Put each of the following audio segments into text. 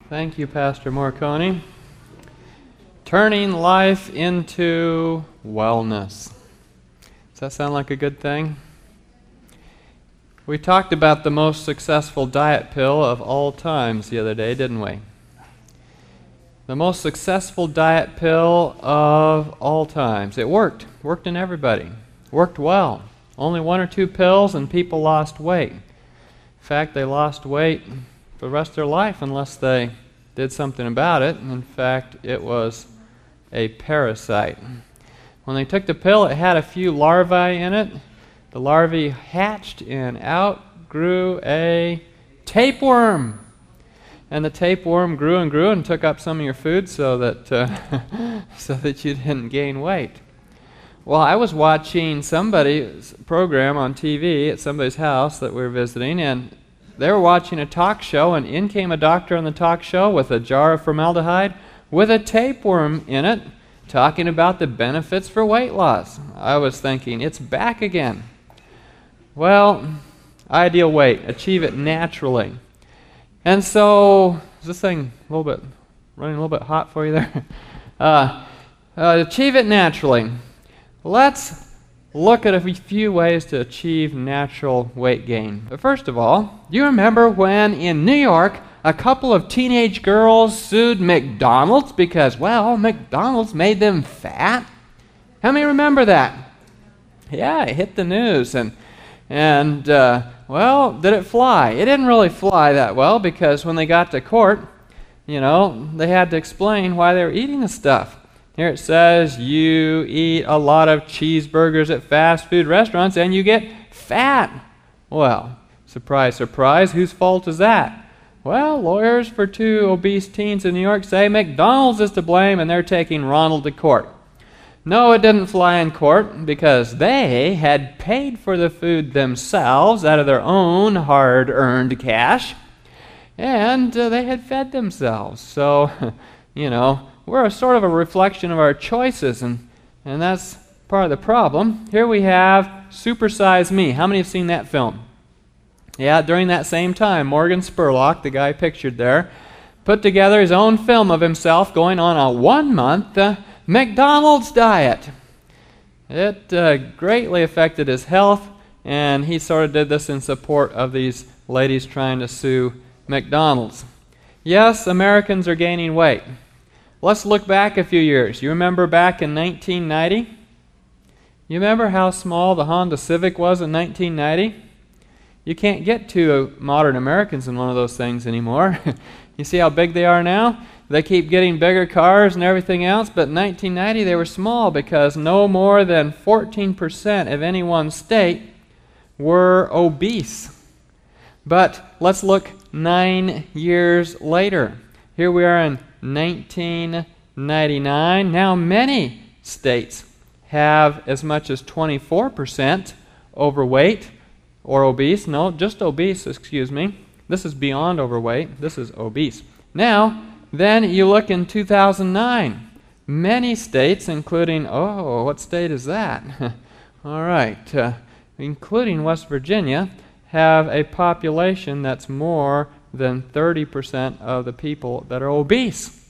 Thank you, Pastor Morcone. Turning life into wellness. Does that sound like a good thing? We talked about the most successful diet pill of all times the other day, didn't we? The most successful diet pill of all times. It worked. Worked in everybody. Worked well. Only 1 or 2 pills and people lost weight. In fact, they lost weight for the rest of their life unless they did something about it. In fact, it was a parasite. When they took the pill, it had a few larvae in it. The larvae hatched and out grew a tapeworm. And the tapeworm grew and grew and took up some of your food so that so that you didn't gain weight. Well, I was watching somebody's program on TV at somebody's house that we were visiting, and they were watching a talk show, and in came a doctor on the talk show with a jar of formaldehyde with a tapeworm in it, talking about the benefits for weight loss. I was thinking, it's back again. Well, ideal weight, achieve it naturally. And so, is this thing running a little bit hot for you there? Achieve it naturally. Let's look at a few ways to achieve natural weight gain. But first of all, do you remember when in New York a couple of teenage girls sued McDonald's because, well, McDonald's made them fat? How many remember that? Yeah, it hit the news. And well, did it fly? It didn't really fly that well because when they got to court, they had to explain why they were eating the stuff. Here it says you eat a lot of cheeseburgers at fast food restaurants and you get fat. Well, surprise, surprise, whose fault is that? Well, lawyers for 2 obese teens in New York say McDonald's is to blame and they're taking Ronald to court. No, it didn't fly in court because they had paid for the food themselves out of their own hard-earned cash, and they had fed themselves. So, we're a sort of a reflection of our choices, and that's part of the problem. Here we have Super Size Me. How many have seen that film? Yeah, during that same time, Morgan Spurlock, the guy pictured there, put together his own film of himself going on a 1-month McDonald's diet. It greatly affected his health, and he sort of did this in support of these ladies trying to sue McDonald's. Yes, Americans are gaining weight. Let's look back a few years. You remember back in 1990? You remember how small the Honda Civic was in 1990? You can't get 2 modern Americans in one of those things anymore. You see how big they are now? They keep getting bigger cars and everything else, but in 1990 they were small because no more than 14% of any one state were obese. But let's look 9 years later. Here we are in 1999. Now many states have as much as 24% overweight or obese. No, just obese, excuse me. This is beyond overweight. This is obese. Now, then you look in 2009. Many states, including, what state is that? All right, including West Virginia, have a population that's more than 30% of the people that are obese.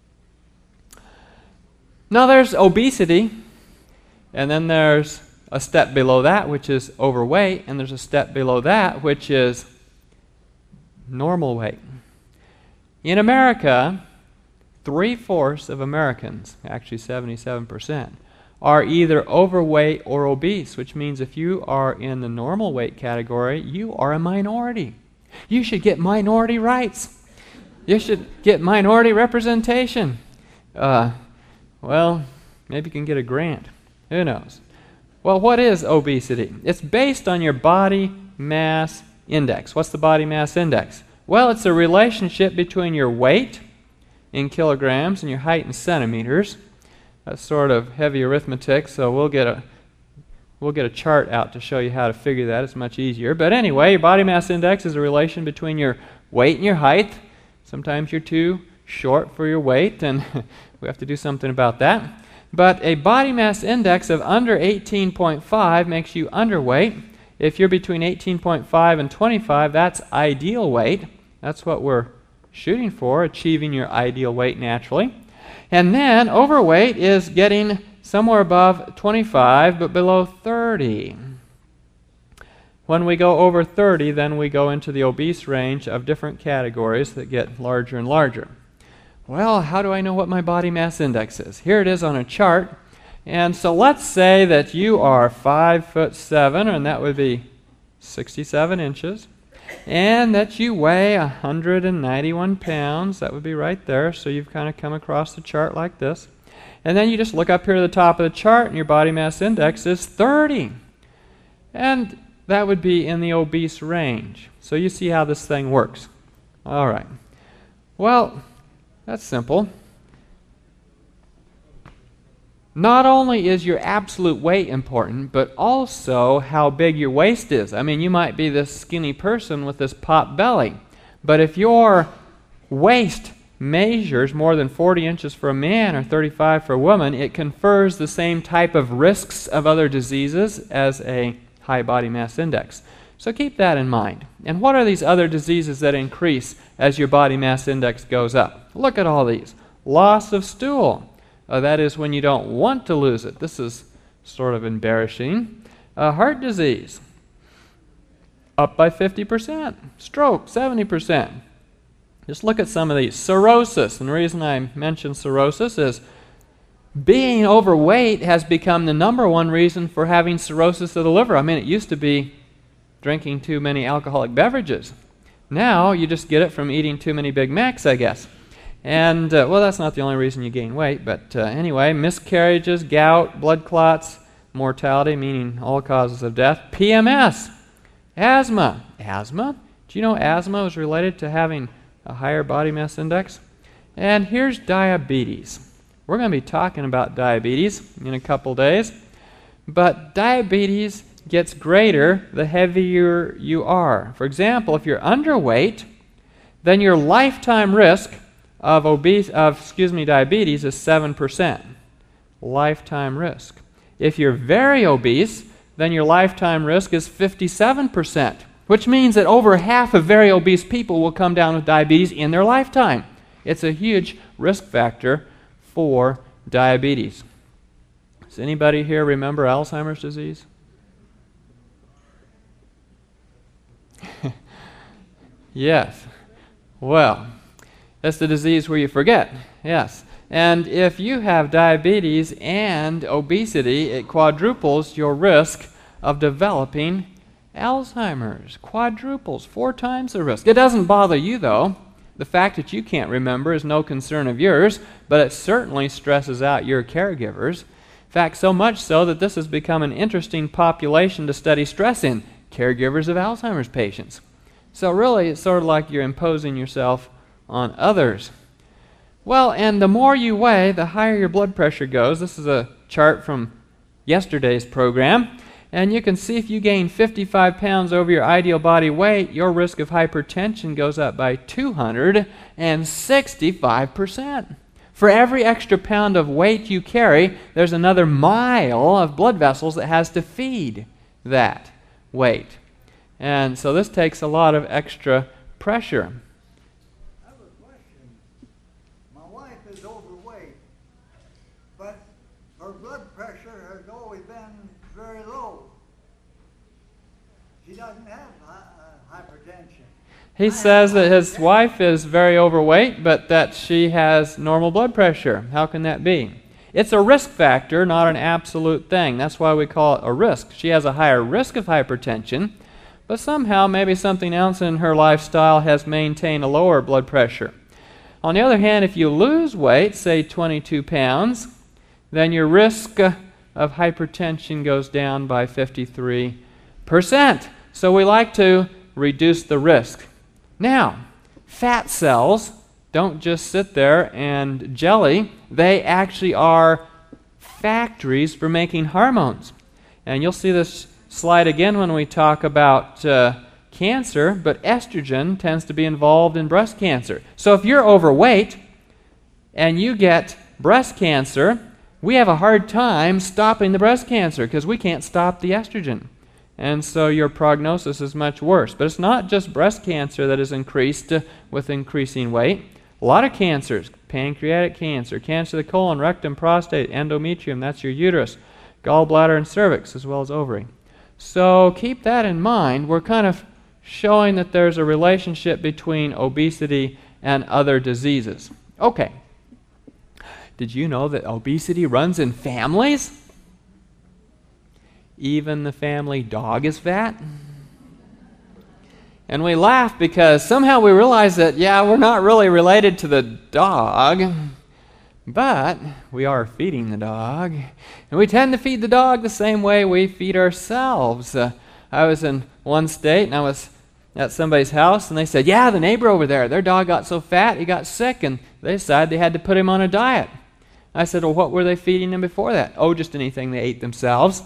Now there's obesity, and then there's a step below that, which is overweight, and there's a step below that, which is normal weight. In America, 3/4 of Americans, actually 77%, are either overweight or obese, which means if you are in the normal weight category, you are a minority. You should get minority rights. You should get minority representation. Well, maybe you can get a grant. Who knows? Well, what is obesity? It's based on your body mass index. What's the body mass index? Well, it's a relationship between your weight in kilograms and your height in centimeters. That's sort of heavy arithmetic, so we'll get a chart out to show you how to figure that. It's much easier. But anyway, your body mass index is a relation between your weight and your height. Sometimes you're too short for your weight, and we have to do something about that. But a body mass index of under 18.5 makes you underweight. If you're between 18.5 and 25, that's ideal weight. That's what we're shooting for, achieving your ideal weight naturally. And then overweight is getting somewhere above 25 but below 30. When we go over 30, then we go into the obese range of different categories that get larger and larger. Well, how do I know what my body mass index is? Here it is on a chart. And so let's say that you are 5'7", and that would be 67 inches, and that you weigh 191 pounds. That would be right there. So you've kind of come across the chart like this. And then you just look up here to the top of the chart, and your body mass index is 30. And that would be in the obese range. So you see how this thing works. All right. Well, that's simple. Not only is your absolute weight important, but also how big your waist is. I mean, you might be this skinny person with this pot belly, but if your waist measures more than 40 inches for a man or 35 for a woman, it confers the same type of risks of other diseases as a high body mass index. So keep that in mind. And what are these other diseases that increase as your body mass index goes up? Look at all these. Loss of stool. That is when you don't want to lose it. This is sort of embarrassing. Heart disease, up by 50%. Stroke, 70%. Just look at some of these. Cirrhosis, and the reason I mention cirrhosis is being overweight has become the number one reason for having cirrhosis of the liver. I mean, it used to be drinking too many alcoholic beverages. Now you just get it from eating too many Big Macs, I guess. And, well, that's not the only reason you gain weight, but anyway, miscarriages, gout, blood clots, mortality, meaning all causes of death, PMS, asthma. Asthma? Do you know asthma is related to having a higher body mass index? And here's diabetes. We're going to be talking about diabetes in a couple days, but diabetes gets greater the heavier you are. For example, if you're underweight, then your lifetime risk of diabetes is 7%. Lifetime risk. If you're very obese, then your lifetime risk is 57%, which means that over half of very obese people will come down with diabetes in their lifetime. It's a huge risk factor for diabetes. Does anybody here remember Alzheimer's disease? Yes. Well, that's the disease where you forget. Yes. And if you have diabetes and obesity, it quadruples your risk of developing Alzheimer's. Quadruples, 4 times the risk. It doesn't bother you, though. The fact that you can't remember is no concern of yours, but it certainly stresses out your caregivers. In fact, so much so that this has become an interesting population to study stress in, caregivers of Alzheimer's patients. So really, it's sort of like you're imposing yourself on others. Well, and the more you weigh, the higher your blood pressure goes. This is a chart from yesterday's program. And you can see if you gain 55 pounds over your ideal body weight, your risk of hypertension goes up by 265%. For every extra pound of weight you carry, there's another mile of blood vessels that has to feed that weight. And so this takes a lot of extra pressure. I have a question. My wife is overweight, but her blood pressure has always been very low. She doesn't have hypertension. He says that his wife is very overweight, but that she has normal blood pressure. How can that be? It's a risk factor, not an absolute thing. That's why we call it a risk. She has a higher risk of hypertension, but somehow maybe something else in her lifestyle has maintained a lower blood pressure. On the other hand, if you lose weight, say 22 pounds, then your risk of hypertension goes down by 53%. So we like to reduce the risk. Now, fat cells don't just sit there and jelly. They actually are factories for making hormones. And you'll see this slide again when we talk about cancer, but estrogen tends to be involved in breast cancer. So if you're overweight and you get breast cancer, we have a hard time stopping the breast cancer because we can't stop the estrogen. And so your prognosis is much worse. But it's not just breast cancer that is increased with increasing weight. A lot of cancers, pancreatic cancer, cancer of the colon, rectum, prostate, endometrium, that's your uterus, gallbladder and cervix, as well as ovary. So keep that in mind. We're kind of showing that there's a relationship between obesity and other diseases. Okay. Did you know that obesity runs in families? Even the family dog is fat? And we laugh because somehow we realize that, we're not really related to the dog, but we are feeding the dog. And we tend to feed the dog the same way we feed ourselves. I was in one state, and I was at somebody's house, and they said, the neighbor over there, their dog got so fat, he got sick, and they decided they had to put him on a diet. I said, well, what were they feeding him before that? Oh, just anything they ate themselves.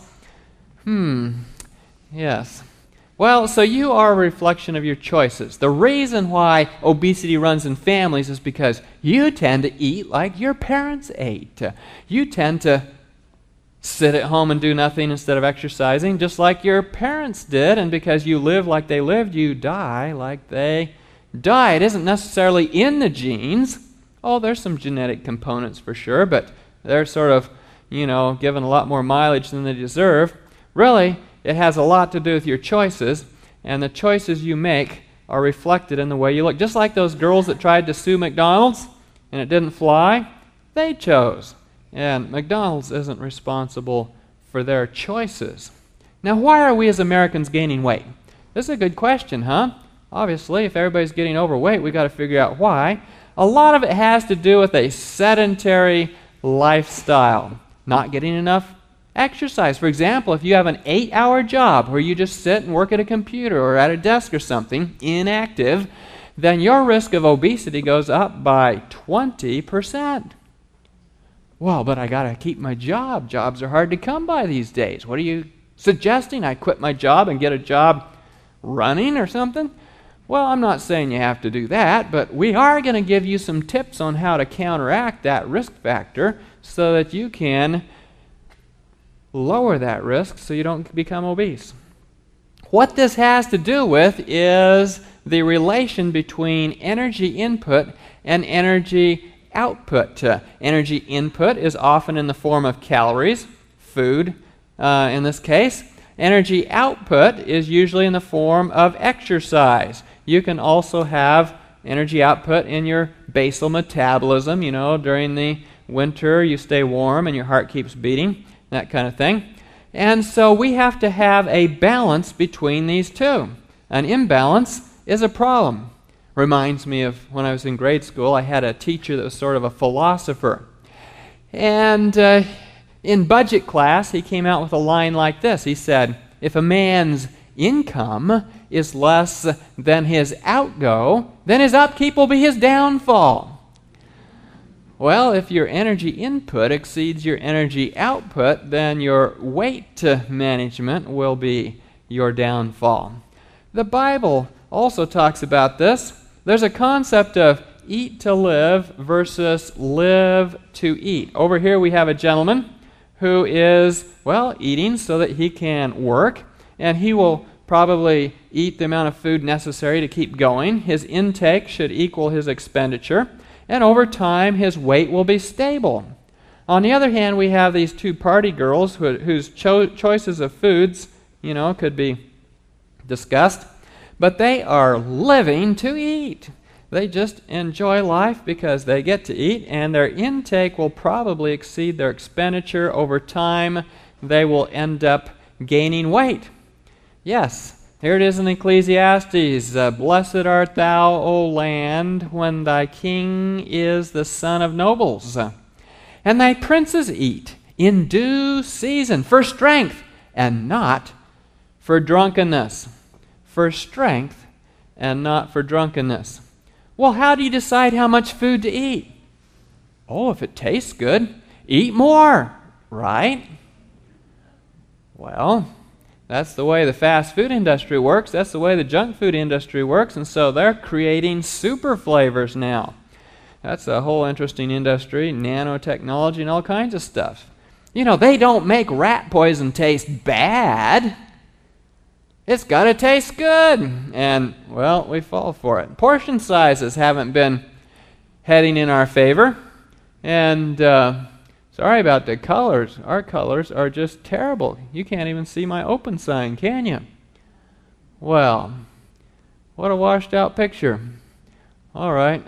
Yes. Well, so you are a reflection of your choices. The reason why obesity runs in families is because you tend to eat like your parents ate. You tend to sit at home and do nothing instead of exercising, just like your parents did, and because you live like they lived, you die like they died. It isn't necessarily in the genes. Oh, there's some genetic components for sure, but they're sort of, given a lot more mileage than they deserve. Really, it has a lot to do with your choices, and the choices you make are reflected in the way you look. Just like those girls that tried to sue McDonald's and it didn't fly, they chose. And McDonald's isn't responsible for their choices. Now, why are we as Americans gaining weight? This is a good question, huh? Obviously, if everybody's getting overweight, we've got to figure out why. A lot of it has to do with a sedentary lifestyle, not getting enough exercise. For example, if you have an 8-hour job where you just sit and work at a computer or at a desk or something, inactive, then your risk of obesity goes up by 20%. Well, but I got to keep my job. Jobs are hard to come by these days. What are you suggesting? I quit my job and get a job running or something? Well, I'm not saying you have to do that, but we are going to give you some tips on how to counteract that risk factor so that you can lower that risk so you don't become obese. What this has to do with is the relation between energy input and energy output. Energy input is often in the form of calories, food in this case. Energy output is usually in the form of exercise. You can also have energy output in your basal metabolism. During the winter you stay warm and your heart keeps beating, that kind of thing. And so we have to have a balance between these two. An imbalance is a problem. Reminds me of when I was in grade school, I had a teacher that was sort of a philosopher. And in budget class, he came out with a line like this. He said, if a man's income is less than his outgo, then his upkeep will be his downfall. Well, if your energy input exceeds your energy output, then your weight management will be your downfall. The Bible also talks about this. There's a concept of eat to live versus live to eat. Over here we have a gentleman who is, eating so that he can work, and he will probably eat the amount of food necessary to keep going. His intake should equal his expenditure, and over time his weight will be stable. On the other hand, we have these two party girls whose choices of foods, could be discussed, but they are living to eat. They just enjoy life because they get to eat, and their intake will probably exceed their expenditure. Over time, they will end up gaining weight. Yes, here it is in Ecclesiastes. Blessed art thou, O land, when thy king is the son of nobles. And thy princes eat in due season for strength and not for drunkenness. For strength and not for drunkenness. Well, how do you decide how much food to eat? Oh, if it tastes good, eat more, right? Well, that's the way the fast food industry works. That's the way the junk food industry works. And so they're creating super flavors now. That's a whole interesting industry, nanotechnology and all kinds of stuff. They don't make rat poison taste bad. It's got to taste good. And, well, we fall for it. Portion sizes haven't been heading in our favor. And sorry about the colors. Our colors are just terrible. You can't even see my open sign, can you? Well, what a washed out picture. All right.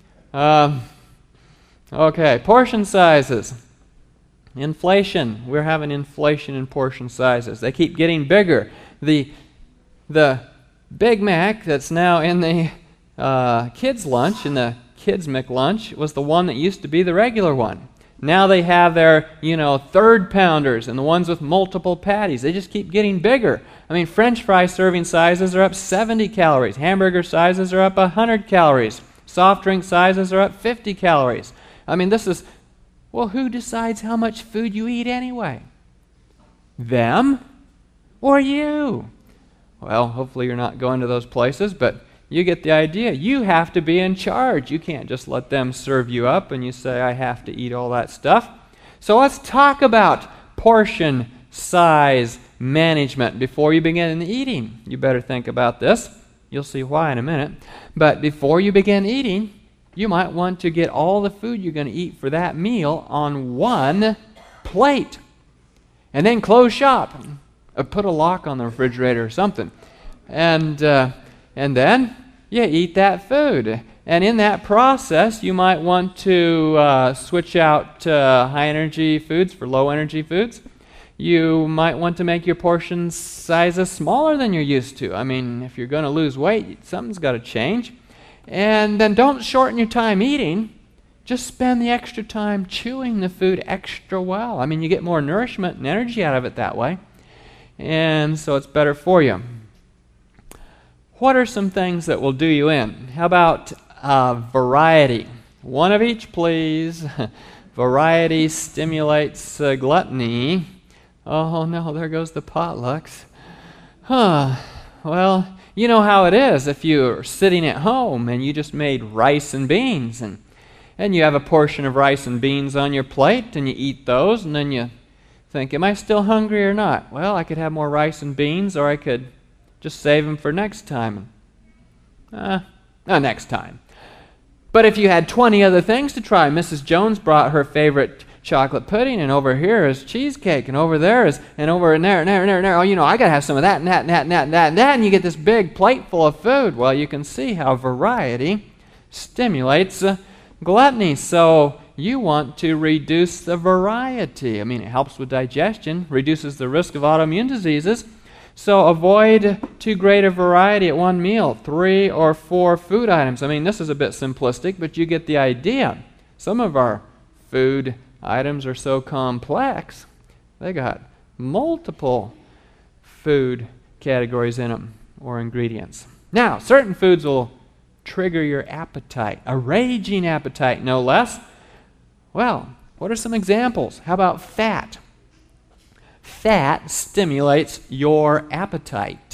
Okay, portion sizes. Inflation. We're having inflation in portion sizes. They keep getting bigger. The Big Mac that's now in the kids' lunch, in the kids' McLunch, was the one that used to be the regular one. Now they have their, third pounders and the ones with multiple patties. They just keep getting bigger. I mean, French fry serving sizes are up 70 calories. Hamburger sizes are up 100 calories. Soft drink sizes are up 50 calories. I mean, who decides how much food you eat anyway? Them or you? Well, hopefully you're not going to those places, but you get the idea. You have to be in charge. You can't just let them serve you up and you say, I have to eat all that stuff. So let's talk about portion size management before you begin eating. You better think about this. You'll see why in a minute. But before you begin eating, you might want to get all the food you're going to eat for that meal on one plate. And then close shop. Put a lock on the refrigerator or something. And then you eat that food. And in that process, you might want to switch out high-energy foods for low-energy foods. You might want to make your portion sizes smaller than you're used to. I mean, if you're going to lose weight, something's got to change. And then don't shorten your time eating. Just spend the extra time chewing the food extra well. I mean, you get more nourishment and energy out of it that way. And so it's better for you. What are some things that will do you in? How about variety? One of each, please. Variety stimulates gluttony. Oh no, there goes the potlucks. Well, you know how it is if you're sitting at home and you just made rice and beans and you have a portion of rice and beans on your plate and you eat those and then you think, am I still hungry or not? Well, I could have more rice and beans, or I could just save them for next time. Next time. But if you had 20 other things to try, Mrs. Jones brought her favorite chocolate pudding, and over here is cheesecake, and over there is, and over and there, and there, and there, and there. Oh, I got to have some of that, and that, and that, and that, and that, and that, and you get this big plate full of food. Well, you can see how variety stimulates gluttony. So you want to reduce the variety. I mean, it helps with digestion, reduces the risk of autoimmune diseases. So avoid too great a variety at one meal, 3 or 4 food items. I mean, this is a bit simplistic, but you get the idea. Some of our food items are so complex, they got multiple food categories in them, or ingredients. Now, certain foods will trigger your appetite, a raging appetite, no less. Well, what are some examples? How about fat? Fat stimulates your appetite.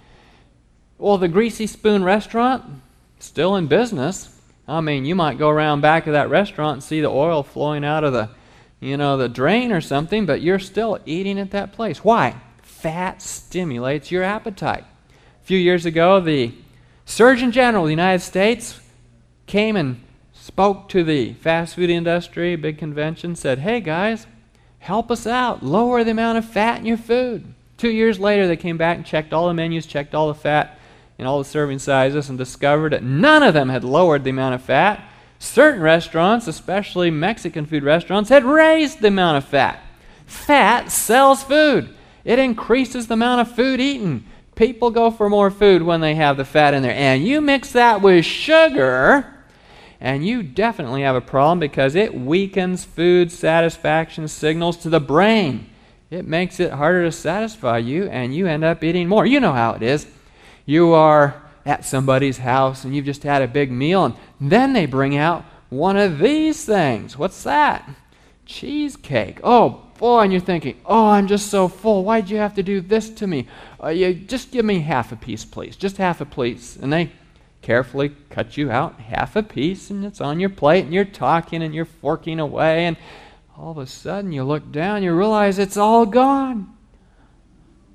Well, the Greasy Spoon restaurant, still in business. I mean, you might go around back of that restaurant and see the oil flowing out of the drain or something, but you're still eating at that place. Why? Fat stimulates your appetite. A few years ago, the Surgeon General of the United States came and spoke to the fast food industry, big convention, said, hey guys, help us out, lower the amount of fat in your food. 2 years later, they came back and checked all the menus, checked all the fat in all the serving sizes, and discovered that none of them had lowered the amount of fat. Certain restaurants, especially Mexican food restaurants, had raised the amount of fat. Fat sells food. It increases the amount of food eaten. People go for more food when they have the fat in there. And you mix that with sugar, and you definitely have a problem because it weakens food satisfaction signals to the brain. It makes it harder to satisfy you, and you end up eating more. You know how it is. You are at somebody's house, and you've just had a big meal, and then they bring out one of these things. What's that? Cheesecake. Oh, boy, and you're thinking, oh, I'm just so full. Why'd you have to do this to me? You just give me half a piece, please. Just half a piece. And they carefully cut you out half a piece, and it's on your plate, and you're talking, and you're forking away, and all of a sudden you look down, you realize it's all gone.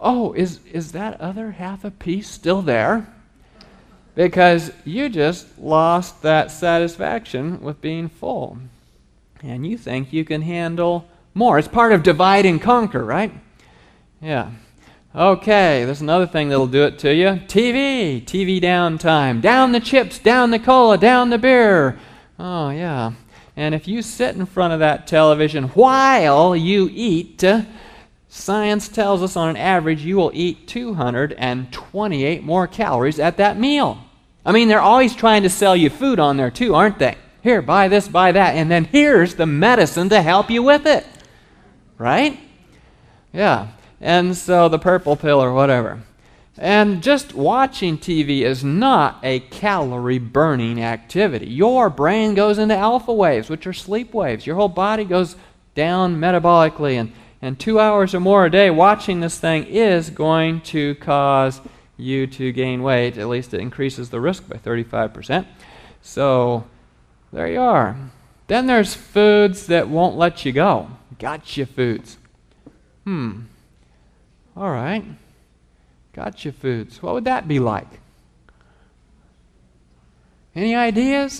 oh, is that other half a piece still there? Because you just lost that satisfaction with being full. And you think you can handle more. It's part of divide and conquer, right? Yeah. Okay, there's another thing that'll do it to you. TV downtime. Down the chips, down the cola, down the beer. Oh, yeah. And if you sit in front of that television while you eat, science tells us on an average you will eat 228 more calories at that meal. I mean, they're always trying to sell you food on there too, aren't they? Here, buy this, buy that, and then here's the medicine to help you with it. Right? Yeah. And so the purple pill or whatever. And just watching TV is not a calorie-burning activity. Your brain goes into alpha waves, which are sleep waves. Your whole body goes down metabolically, and 2 hours or more a day watching this thing is going to cause you to gain weight. At least it increases the risk by 35%. So there you are. Then there's foods that won't let you go. Gotcha foods. All right. Gotcha foods. What would that be like? Any ideas?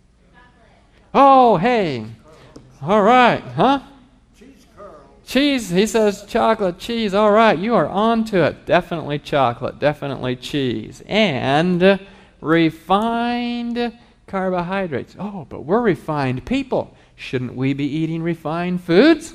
Oh, hey. All right. Huh? Cheese curls. Cheese. He says chocolate, cheese. All right. You are on to it. Definitely chocolate. Definitely cheese. And refined carbohydrates. Oh, but we're refined people. Shouldn't we be eating refined foods?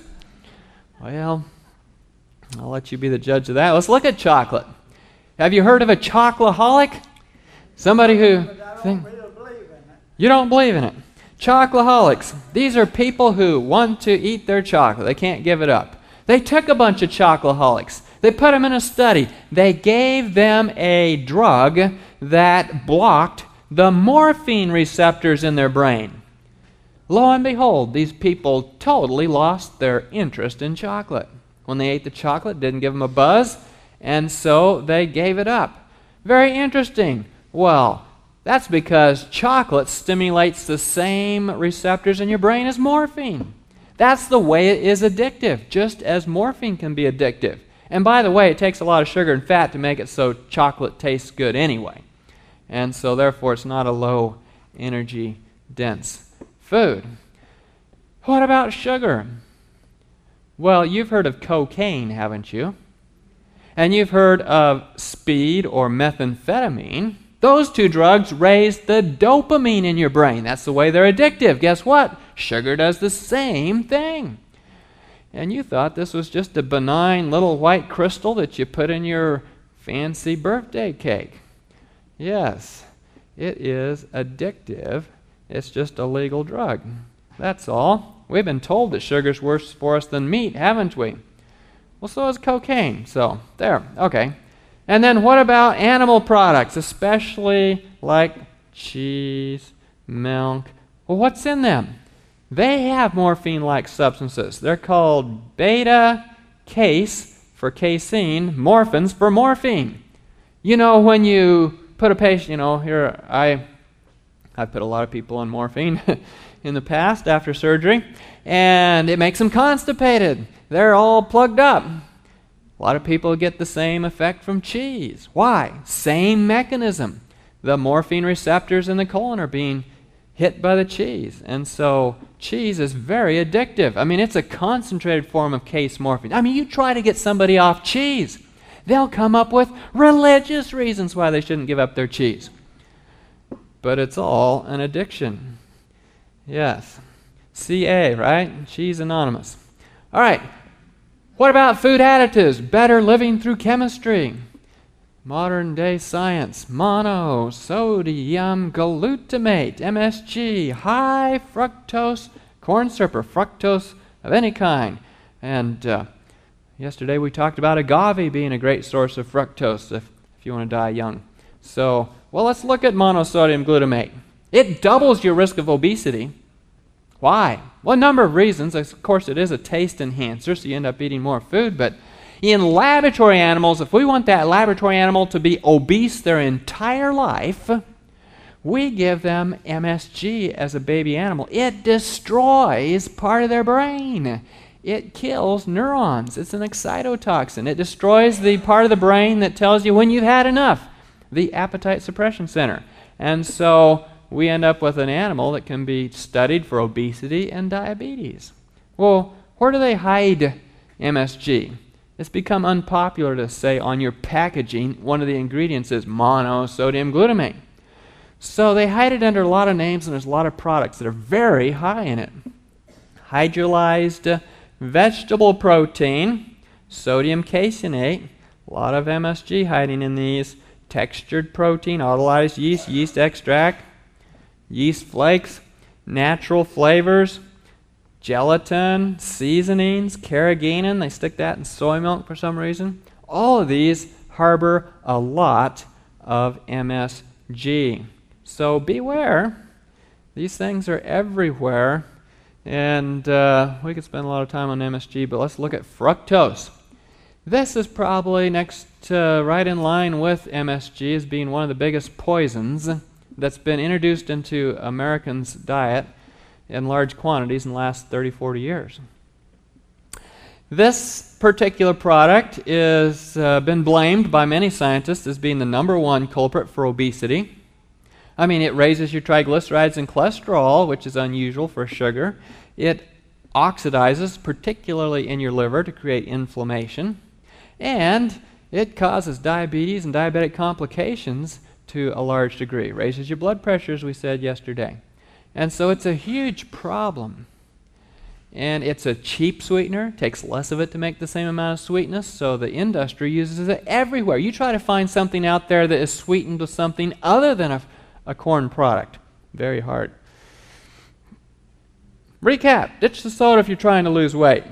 Well, I'll let you be the judge of that. Let's look at chocolate. Have you heard of a chocoholic? Somebody who... But I don't really believe in it. You don't believe in it. Chocoholics. These are people who want to eat their chocolate. They can't give it up. They took a bunch of chocoholics. They put them in a study. They gave them a drug that blocked the morphine receptors in their brain. Lo and behold, these people totally lost their interest in chocolate. When they ate the chocolate, it didn't give them a buzz, and so they gave it up. Very interesting. Well, that's because chocolate stimulates the same receptors in your brain as morphine. That's the way it is addictive, just as morphine can be addictive. And by the way, it takes a lot of sugar and fat to make it so chocolate tastes good anyway. And so therefore it's not a low energy dense food. What about sugar? Well, you've heard of cocaine, haven't you? And you've heard of speed or methamphetamine. Those two drugs raise the dopamine in your brain. That's the way they're addictive. Guess what? Sugar does the same thing. And you thought this was just a benign little white crystal that you put in your fancy birthday cake. Yes, it is addictive. It's just a legal drug. That's all. We've been told that sugar's worse for us than meat, haven't we? Well, so is cocaine. So, there. Okay. And then what about animal products, especially like cheese, milk? Well, what's in them? They have morphine-like substances. They're called beta-case for casein, morphins for morphine. You know, when you put a patient, here I put a lot of people on morphine in the past after surgery, and it makes them constipated. They're all plugged up. A lot of people get the same effect from cheese. Why? Same mechanism. The morphine receptors in the colon are being hit by the cheese. And so cheese is very addictive. I mean, it's a concentrated form of case morphine. I mean, you try to get somebody off cheese, they'll come up with religious reasons why they shouldn't give up their cheese. But it's all an addiction. Yes. CA, right? Cheese Anonymous. All right. What about food additives? Better living through chemistry. Modern day science. Monosodium glutamate, MSG, high fructose corn syrup or fructose of any kind. And yesterday we talked about agave being a great source of fructose if you want to die young. So, well, let's look at monosodium glutamate. It doubles your risk of obesity. Why? Well, a number of reasons. Of course, it is a taste enhancer, so you end up eating more food. But in laboratory animals, if we want that laboratory animal to be obese their entire life, we give them MSG as a baby animal. It destroys part of their brain. it kills neurons. It's an excitotoxin. It destroys the part of the brain that tells you when you've had enough, the appetite suppression center. And so we end up with an animal that can be studied for obesity and diabetes. Well, where do they hide MSG? It's become unpopular to say on your packaging one of the ingredients is monosodium glutamate. So they hide it under a lot of names, and there's a lot of products that are very high in it. Hydrolyzed vegetable protein, sodium caseinate, a lot of MSG hiding in these. Textured protein, autolyzed yeast, yeast extract, yeast flakes, natural flavors, gelatin, seasonings, carrageenan, they stick that in soy milk for some reason. All of these harbor a lot of MSG. So beware. These things are everywhere. And we could spend a lot of time on MSG, but let's look at fructose. This is probably next right in line with MSG as being one of the biggest poisons that's been introduced into Americans' diet in large quantities in the last 30, 40 years. This particular product is been blamed by many scientists as being the number one culprit for obesity. I mean, it raises your triglycerides and cholesterol, which is unusual for sugar. It oxidizes, particularly in your liver, to create inflammation. And it causes diabetes and diabetic complications to a large degree. It raises your blood pressure, as we said yesterday. And so it's a huge problem. And it's a cheap sweetener. Takes less of it to make the same amount of sweetness, so the industry uses it everywhere. You try to find something out there that is sweetened with something other than a corn product. Very hard. Recap. Ditch the soda if you're trying to lose weight.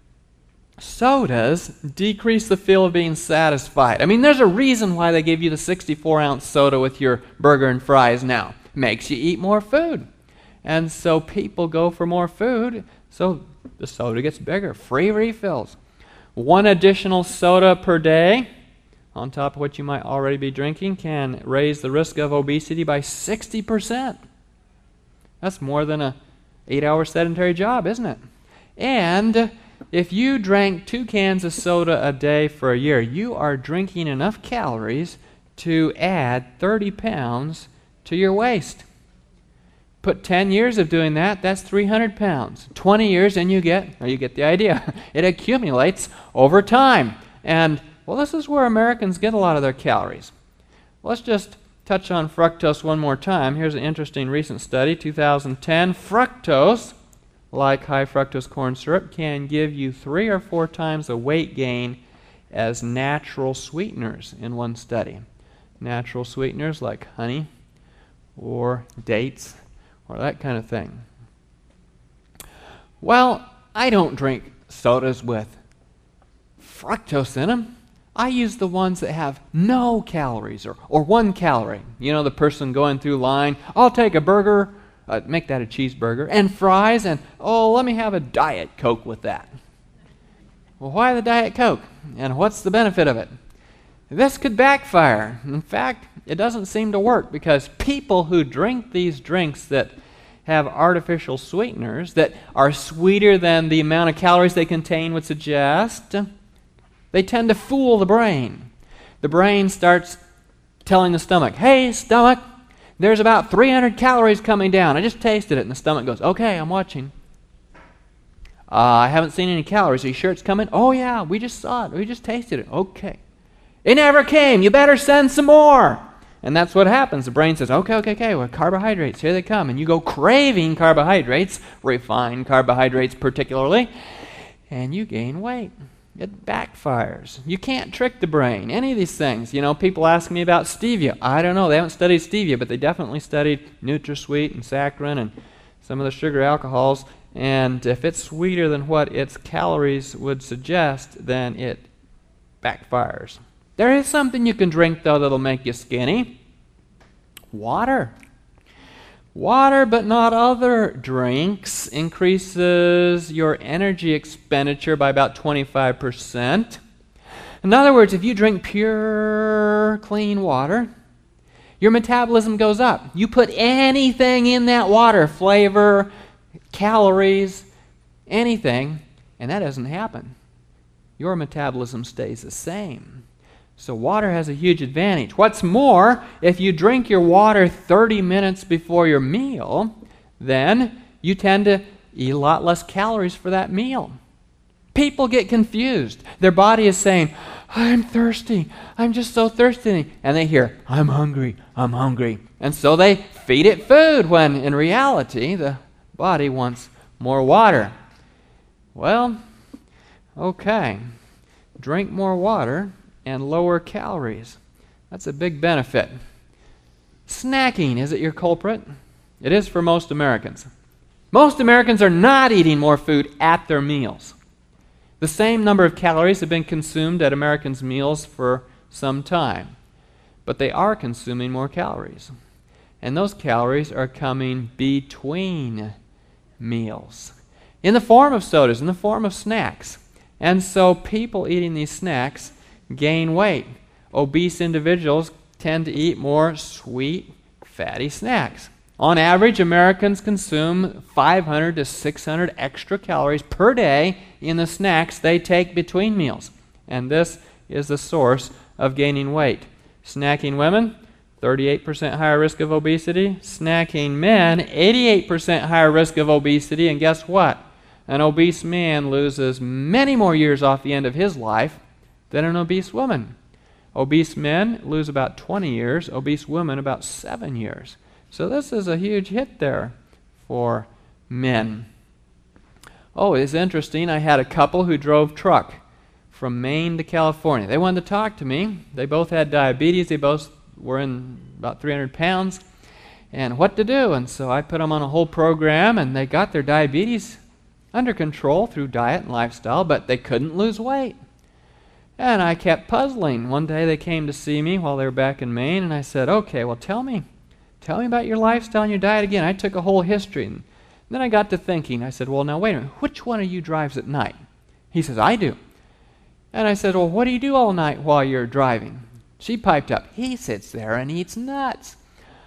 Sodas decrease the feel of being satisfied. I mean, there's a reason why they give you the 64-ounce soda with your burger and fries now. Makes you eat more food. And so people go for more food, so the soda gets bigger. Free refills. One additional soda per day, on top of what you might already be drinking, can raise the risk of obesity by 60%. That's more than a 8-hour sedentary job, isn't it? And if you drank 2 cans of soda a day for a year, you are drinking enough calories to add 30 pounds to your waist. Put 10 years of doing that, that's 300 pounds. 20 years and you get the idea. It accumulates over time. And, well, this is where Americans get a lot of their calories. Let's just touch on fructose one more time. Here's an interesting recent study, 2010. Fructose, like high fructose corn syrup, can give you 3 or 4 times the weight gain as natural sweeteners in one study. Natural sweeteners like honey or dates or that kind of thing. Well, I don't drink sodas with fructose in them. I use the ones that have no calories or 1 calorie. You know, the person going through line, I'll take a burger, make that a cheeseburger, and fries, and, let me have a Diet Coke with that. Well, why the Diet Coke? And what's the benefit of it? This could backfire. In fact, it doesn't seem to work because people who drink these drinks that have artificial sweeteners that are sweeter than the amount of calories they contain would suggest, they tend to fool the brain. The brain starts telling the stomach, hey, stomach, there's about 300 calories coming down. I just tasted it. And the stomach goes, okay, I'm watching. I haven't seen any calories. Are you sure it's coming? Oh, yeah, we just saw it. We just tasted it. Okay. It never came. You better send some more. And that's what happens. The brain says, okay, well, carbohydrates, here they come. And you go craving carbohydrates, refined carbohydrates particularly, and you gain weight. It backfires. You can't trick the brain. Any of these things. You know, people ask me about stevia. I don't know. They haven't studied stevia, but they definitely studied NutraSweet and saccharin and some of the sugar alcohols. And if it's sweeter than what its calories would suggest, then it backfires. There is something you can drink, though, that'll make you skinny. Water. Water, but not other drinks, increases your energy expenditure by about 25%. In other words, if you drink pure, clean water, your metabolism goes up. You put anything in that water, flavor, calories, anything, And that doesn't happen. Your metabolism stays the same. So water has a huge advantage. What's more, if you drink your water 30 minutes before your meal, then you tend to eat a lot less calories for that meal. People get confused. Their body is saying, I'm thirsty. I'm just so thirsty. And they hear, I'm hungry. I'm hungry. And so they feed it food when in reality the body wants more water. Well, okay. Drink more water and lower calories. That's a big benefit. Snacking, is it your culprit? It is for most Americans. Most Americans are not eating more food at their meals. The same number of calories have been consumed at Americans' meals for some time, but they are consuming more calories. And those calories are coming between meals, in the form of sodas, in the form of snacks. And so people eating these snacks gain weight. Obese individuals tend to eat more sweet, fatty snacks. On average, Americans consume 500 to 600 extra calories per day in the snacks they take between meals. And this is the source of gaining weight. Snacking women, 38% higher risk of obesity. Snacking men, 88% higher risk of obesity. And guess what? An obese man loses many more years off the end of his life than an obese woman. Obese men lose about 20 years, obese women about 7 years. So this is a huge hit there for men. Oh, it's interesting. I had a couple who drove truck from Maine to California. They wanted to talk to me. They both had diabetes. They both were in about 300 pounds. And what to do? And so I put them on a whole program, and they got their diabetes under control through diet and lifestyle, but they couldn't lose weight. And I kept puzzling. One day they came to see me while they were back in Maine, and I said, okay, well, tell me about your lifestyle and your diet again. I took a whole history. And then I got to thinking. I said, well, now wait a minute. Which one of you drives at night? He says, I do. And I said, well, what do you do all night while you're driving? She piped up, he sits there and eats nuts.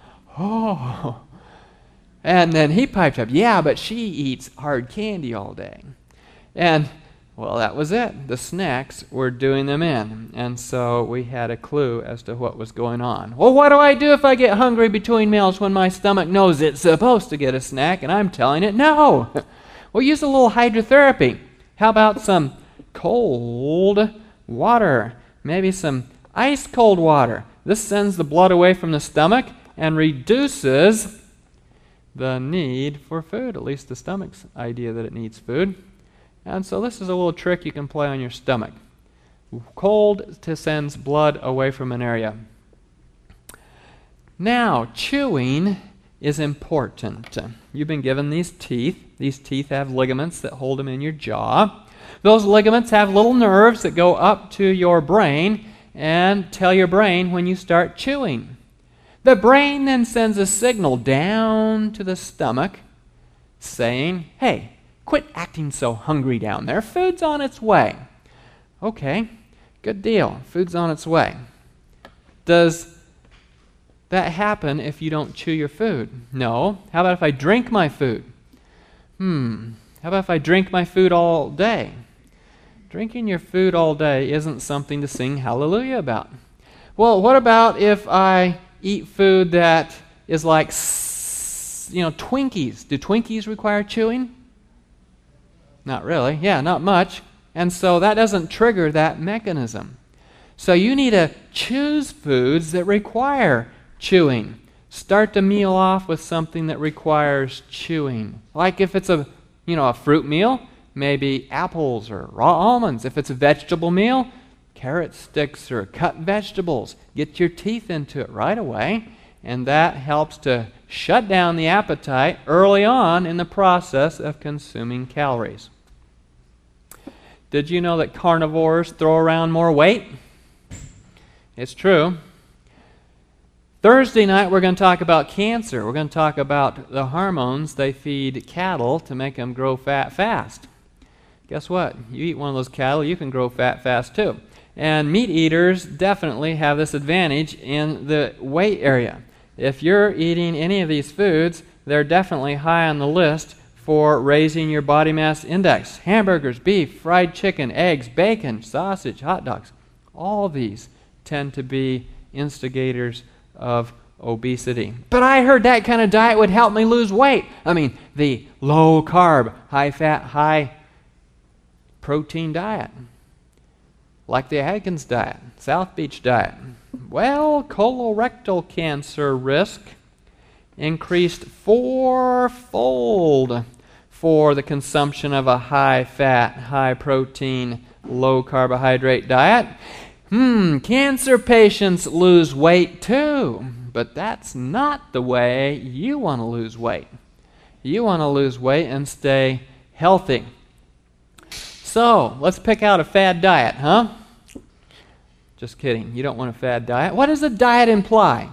Oh. And then he piped up, yeah, but she eats hard candy all day. And, well, that was it. The snacks were doing them in. And so we had a clue as to what was going on. Well, what do I do if I get hungry between meals when my stomach knows it's supposed to get a snack and I'm telling it no? Well, use a little hydrotherapy. How about some cold water? Maybe some ice cold water. This sends the blood away from the stomach and reduces the need for food, at least the stomach's idea that it needs food. And so this is a little trick you can play on your stomach. Cold sends blood away from an area. Now, chewing is important. You've been given these teeth. These teeth have ligaments that hold them in your jaw. Those ligaments have little nerves that go up to your brain and tell your brain when you start chewing. The brain then sends a signal down to the stomach saying, hey, quit acting so hungry down there. Food's on its way. Okay, good deal. Food's on its way. Does that happen if you don't chew your food? No. How about if I drink my food? How about if I drink my food all day? Drinking your food all day isn't something to sing hallelujah about. Well, what about if I eat food that is like, Twinkies? Do Twinkies require chewing? Not really. Yeah, not much. And so that doesn't trigger that mechanism. So you need to choose foods that require chewing. Start the meal off with something that requires chewing. Like if it's a fruit meal, maybe apples or raw almonds. If it's a vegetable meal, carrot sticks or cut vegetables. Get your teeth into it right away, and that helps to shut down the appetite early on in the process of consuming calories. Did you know that carnivores throw around more weight? It's true. Thursday night we're going to talk about cancer. We're going to talk about the hormones they feed cattle to make them grow fat fast. Guess what? You eat one of those cattle, you can grow fat fast too. And meat eaters definitely have this advantage in the weight area. If you're eating any of these foods, they're definitely high on the list for raising your body mass index. Hamburgers, beef, fried chicken, eggs, bacon, sausage, hot dogs. All these tend to be instigators of obesity. But I heard that kind of diet would help me lose weight. I mean, the low carb, high fat, high protein diet. Like the Atkins diet, South Beach diet. Well, colorectal cancer risk increased 4-fold for the consumption of a high-fat, high-protein, low-carbohydrate diet. Cancer patients lose weight too, but that's not the way you want to lose weight. You want to lose weight and stay healthy. So, let's pick out a fad diet, huh? Just kidding. You don't want a fad diet. What does a diet imply?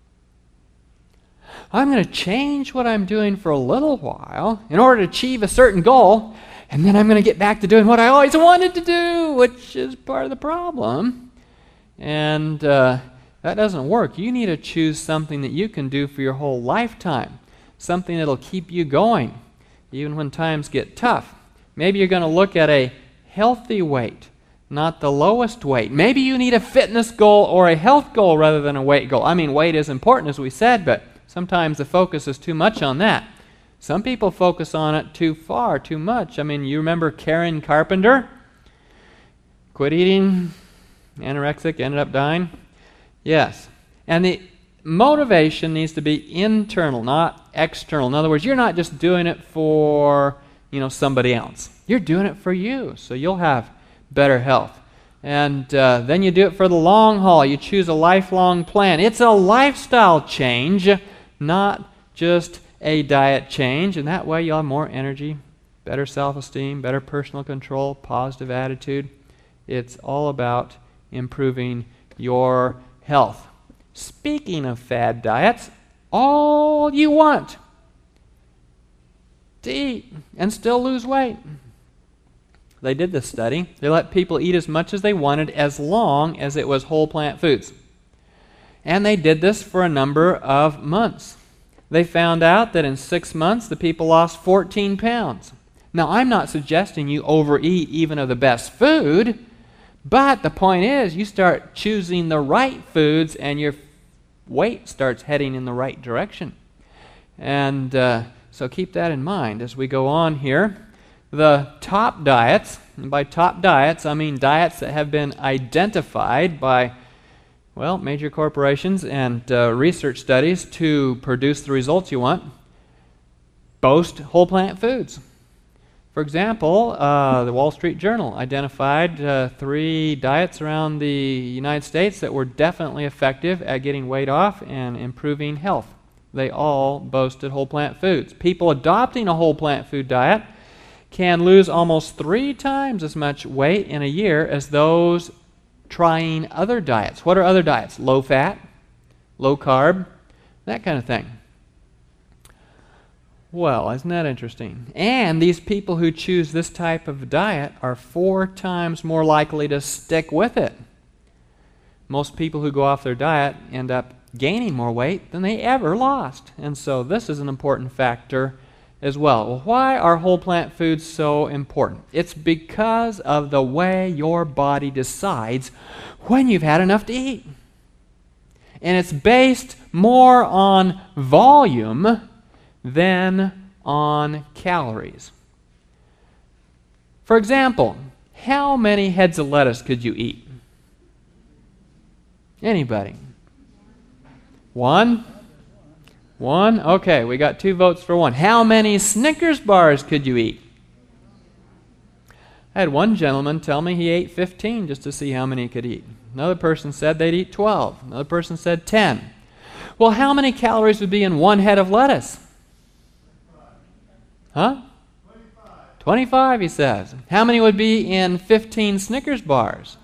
I'm going to change what I'm doing for a little while in order to achieve a certain goal, and then I'm going to get back to doing what I always wanted to do, which is part of the problem. And that doesn't work. You need to choose something that you can do for your whole lifetime, something that'll keep you going, even when times get tough. Maybe you're going to look at a healthy weight, not the lowest weight. Maybe you need a fitness goal or a health goal rather than a weight goal. I mean, weight is important, as we said, but sometimes the focus is too much on that. Some people focus on it too far, too much. I mean, you remember Karen Carpenter? Quit eating, anorexic, ended up dying? Yes. And the motivation needs to be internal, not external. In other words, you're not just doing it for, somebody else. You're doing it for you, so you'll have better health. And then you do it for the long haul. You choose a lifelong plan. It's a lifestyle change, not just a diet change, and that way you'll have more energy, better self-esteem, better personal control, positive attitude. It's all about improving your health. Speaking of fad diets, all you want to eat and still lose weight. They did this study. They let people eat as much as they wanted as long as it was whole plant foods. And they did this for a number of months. They found out that in 6 months, the people lost 14 pounds. Now, I'm not suggesting you overeat even of the best food, but the point is you start choosing the right foods and your weight starts heading in the right direction. And so keep that in mind as we go on here. The top diets, and by top diets, I mean diets that have been identified by major corporations and research studies to produce the results you want, boast whole plant foods. For example, the Wall Street Journal identified 3 diets around the United States that were definitely effective at getting weight off and improving health. They all boasted whole plant foods. People adopting a whole plant food diet can lose almost 3 times as much weight in a year as those trying other diets. What are other diets? Low fat, low carb, that kind of thing. Well, isn't that interesting? And these people who choose this type of diet are 4 times more likely to stick with it. Most people who go off their diet end up gaining more weight than they ever lost. And so this is an important factor as well. Well, why are whole plant foods so important? It's because of the way your body decides when you've had enough to eat. And it's based more on volume than on calories. For example, how many heads of lettuce could you eat? Anybody? 1? 1? Okay, we got 2 votes for 1. How many Snickers bars could you eat? I had one gentleman tell me he ate 15 just to see how many he could eat. Another person said they'd eat 12. Another person said 10. Well, how many calories would be in 1 head of lettuce? Huh? 25, he says. How many would be in 15 Snickers bars?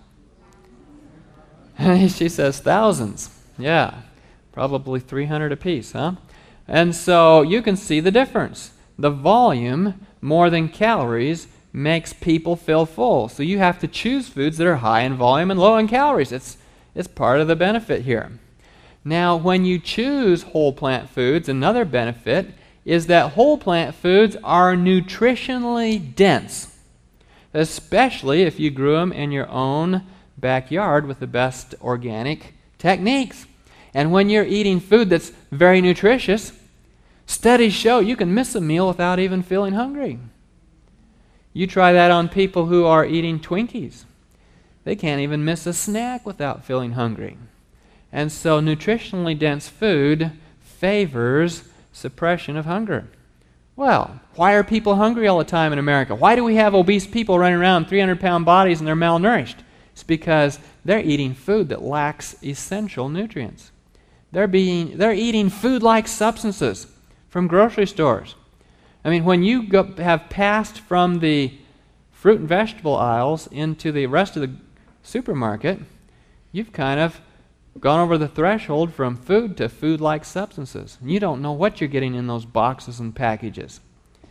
She says thousands. Yeah. Probably 300 apiece, huh? And so you can see the difference. The volume, more than calories, makes people feel full. So you have to choose foods that are high in volume and low in calories. It's part of the benefit here. Now, when you choose whole plant foods, another benefit is that whole plant foods are nutritionally dense, especially if you grew them in your own backyard with the best organic techniques. And when you're eating food that's very nutritious, studies show you can miss a meal without even feeling hungry. You try that on people who are eating Twinkies. They can't even miss a snack without feeling hungry. And so nutritionally dense food favors suppression of hunger. Well, why are people hungry all the time in America? Why do we have obese people running around 300-pound bodies and they're malnourished? It's because they're eating food that lacks essential nutrients. They're eating food-like substances from grocery stores. I mean, when you have passed from the fruit and vegetable aisles into the rest of the supermarket, you've kind of gone over the threshold from food to food-like substances. You don't know what you're getting in those boxes and packages.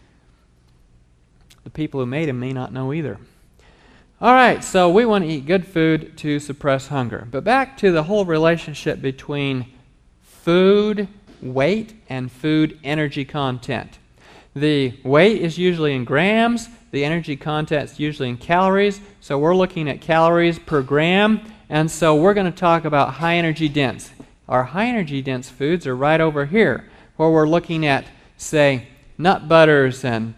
The people who made them may not know either. All right, so we want to eat good food to suppress hunger. But back to the whole relationship between food weight and food energy content. The weight is usually in grams. The energy content is usually in calories. So we're looking at calories per gram. And so we're going to talk about high energy dense. Our high energy dense foods are right over here, where we're looking at, say, nut butters and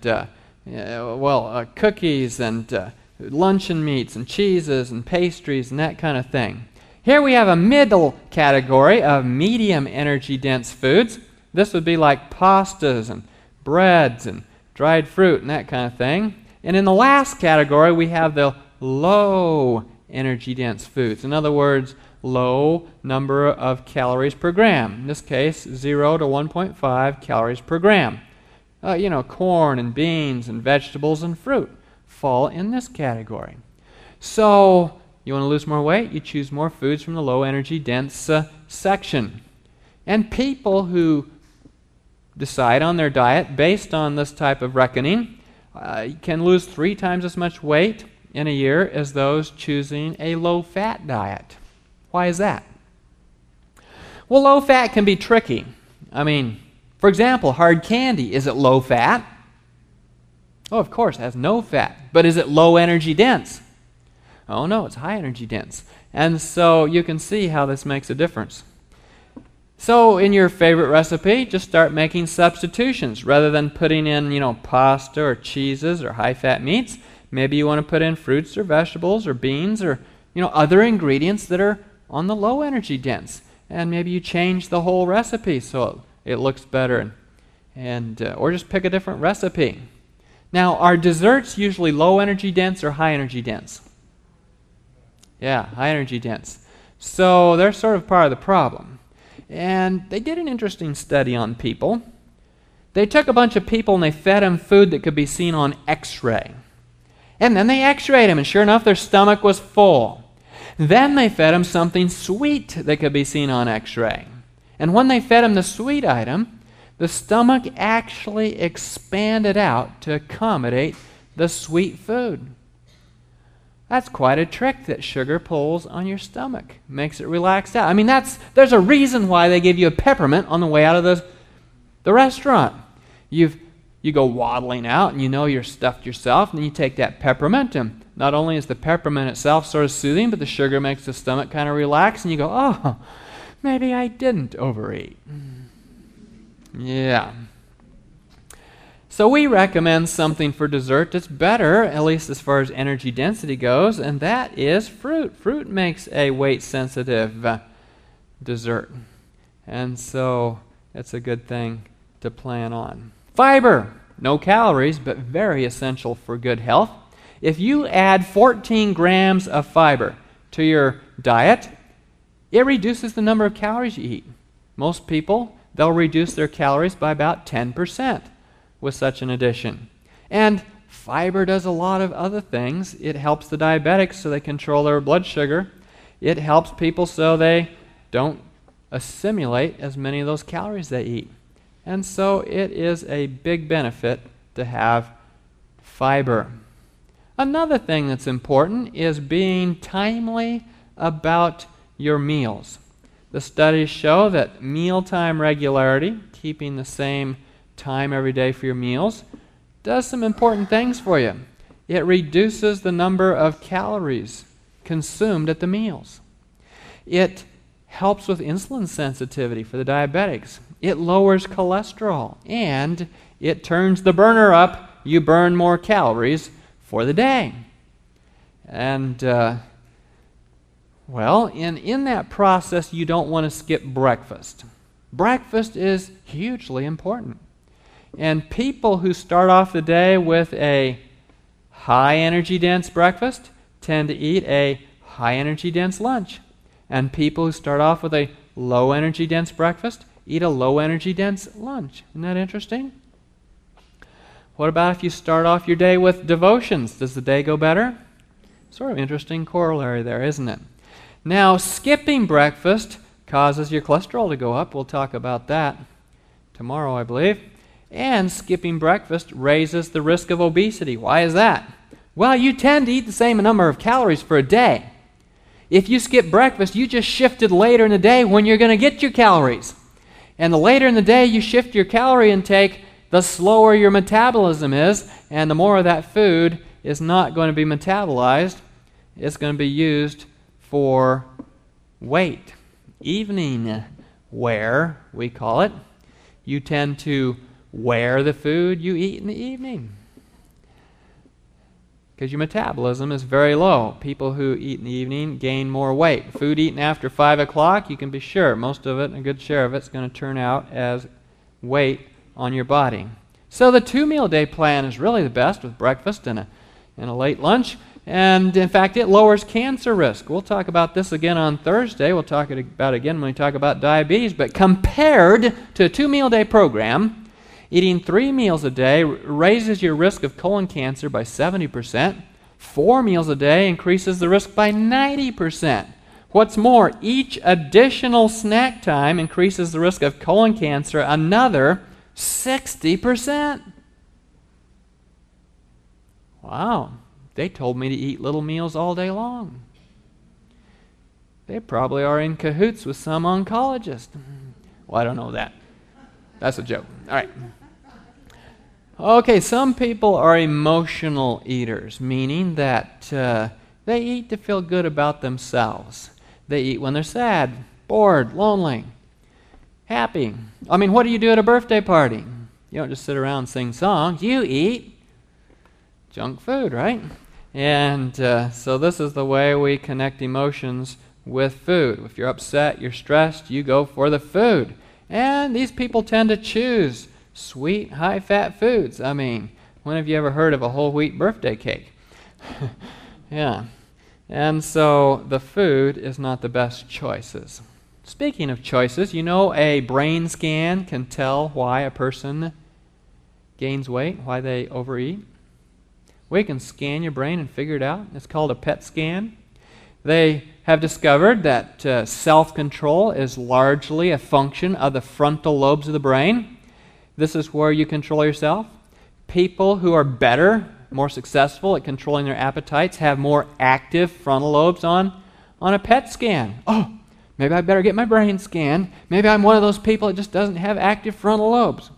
cookies and luncheon meats and cheeses and pastries and that kind of thing. Here we have a middle category of medium energy dense foods. This would be like pastas and breads and dried fruit and that kind of thing. And in the last category we have the low energy dense foods. In other words, low number of calories per gram. In this case, 0 to 1.5 calories per gram. Corn and beans and vegetables and fruit fall in this category. So, you want to lose more weight? You choose more foods from the low energy dense section. And people who decide on their diet based on this type of reckoning can lose 3 times as much weight in a year as those choosing a low-fat diet. Why is that? Well, low-fat can be tricky. I mean, for example, hard candy, is it low-fat? Oh, of course, it has no fat. But is it low energy dense? Oh no, it's high energy dense. And so you can see how this makes a difference. So in your favorite recipe, just start making substitutions. Rather than putting in, pasta or cheeses or high-fat meats, maybe you want to put in fruits or vegetables or beans or, other ingredients that are on the low energy dense. And maybe you change the whole recipe so it looks better. Or just pick a different recipe. Now, are desserts usually low energy dense or high energy dense? Yeah, high energy dense. So they're sort of part of the problem. And they did an interesting study on people. They took a bunch of people and they fed them food that could be seen on X-ray. And then they X-rayed them, and sure enough, their stomach was full. Then they fed them something sweet that could be seen on X-ray. And when they fed them the sweet item, the stomach actually expanded out to accommodate the sweet food. That's quite a trick that sugar pulls on your stomach. Makes it relaxed out. I mean, there's a reason why they give you a peppermint on the way out of the restaurant. You go waddling out and you're stuffed yourself, and then you take that peppermint, and not only is the peppermint itself sort of soothing, but the sugar makes the stomach kind of relax, and you go, oh, maybe I didn't overeat. Yeah. So we recommend something for dessert that's better, at least as far as energy density goes, and that is fruit. Fruit makes a weight-sensitive dessert. And so it's a good thing to plan on. Fiber. No calories, but very essential for good health. If you add 14 grams of fiber to your diet, it reduces the number of calories you eat. Most people, they'll reduce their calories by about 10% with such an addition. And fiber does a lot of other things. It helps the diabetics so they control their blood sugar. It helps people so they don't assimilate as many of those calories they eat. And so it is a big benefit to have fiber. Another thing that's important is being timely about your meals. The studies show that mealtime regularity, keeping the same time every day for your meals does some important things for you. It reduces the number of calories consumed at the meals. It helps with insulin sensitivity for the diabetics. It lowers cholesterol, and it turns the burner up. You burn more calories for the day. And, in that process, you don't want to skip breakfast. Breakfast is hugely important. And people who start off the day with a high energy dense breakfast tend to eat a high energy dense lunch. And people who start off with a low energy dense breakfast eat a low energy dense lunch. Isn't that interesting? What about if you start off your day with devotions? Does the day go better? Sort of interesting corollary there, isn't it? Now, skipping breakfast causes your cholesterol to go up. We'll talk about that tomorrow, I believe. And skipping breakfast raises the risk of obesity. Why is that? Well, you tend to eat the same number of calories for a day. If you skip breakfast, you just shifted later in the day when you're going to get your calories. And the later in the day you shift your calorie intake, the slower your metabolism is, and the more of that food is not going to be metabolized. It's going to be used for weight. Evening wear, we call it. You tend to wear the food you eat in the evening because your metabolism is very low. People who eat in the evening gain more weight. Food eaten after 5 o'clock, you can be sure most of it, a good share of it, is going to turn out as weight on your body. So the 2-meal day plan is really the best, with breakfast and a late lunch. And in fact, it lowers cancer risk. We'll talk about this again on Thursday. We'll talk about it again when we talk about diabetes. But compared to a 2-meal day program, eating 3 meals a day raises your risk of colon cancer by 70%. 4 meals a day increases the risk by 90%. What's more, each additional snack time increases the risk of colon cancer another 60%. Wow. They told me to eat little meals all day long. They probably are in cahoots with some oncologist. Well, I don't know that. That's a joke. All right. Okay, some people are emotional eaters, meaning that they eat to feel good about themselves. They eat when they're sad, bored, lonely, happy. I mean, what do you do at a birthday party? You don't just sit around and sing songs. You eat junk food, right? And so this is the way we connect emotions with food. If you're upset, you're stressed, you go for the food. And these people tend to choose sweet, high-fat foods. I mean, when have you ever heard of a whole wheat birthday cake? Yeah. And so the food is not the best choices. Speaking of choices, you know a brain scan can tell why a person gains weight, why they overeat. We can scan your brain and figure it out. It's called a PET scan. They have discovered that self-control is largely a function of the frontal lobes of the brain. This is where you control yourself. People who are better, more successful at controlling their appetites have more active frontal lobes on a PET scan. Oh, maybe I better get my brain scanned. Maybe I'm one of those people that just doesn't have active frontal lobes.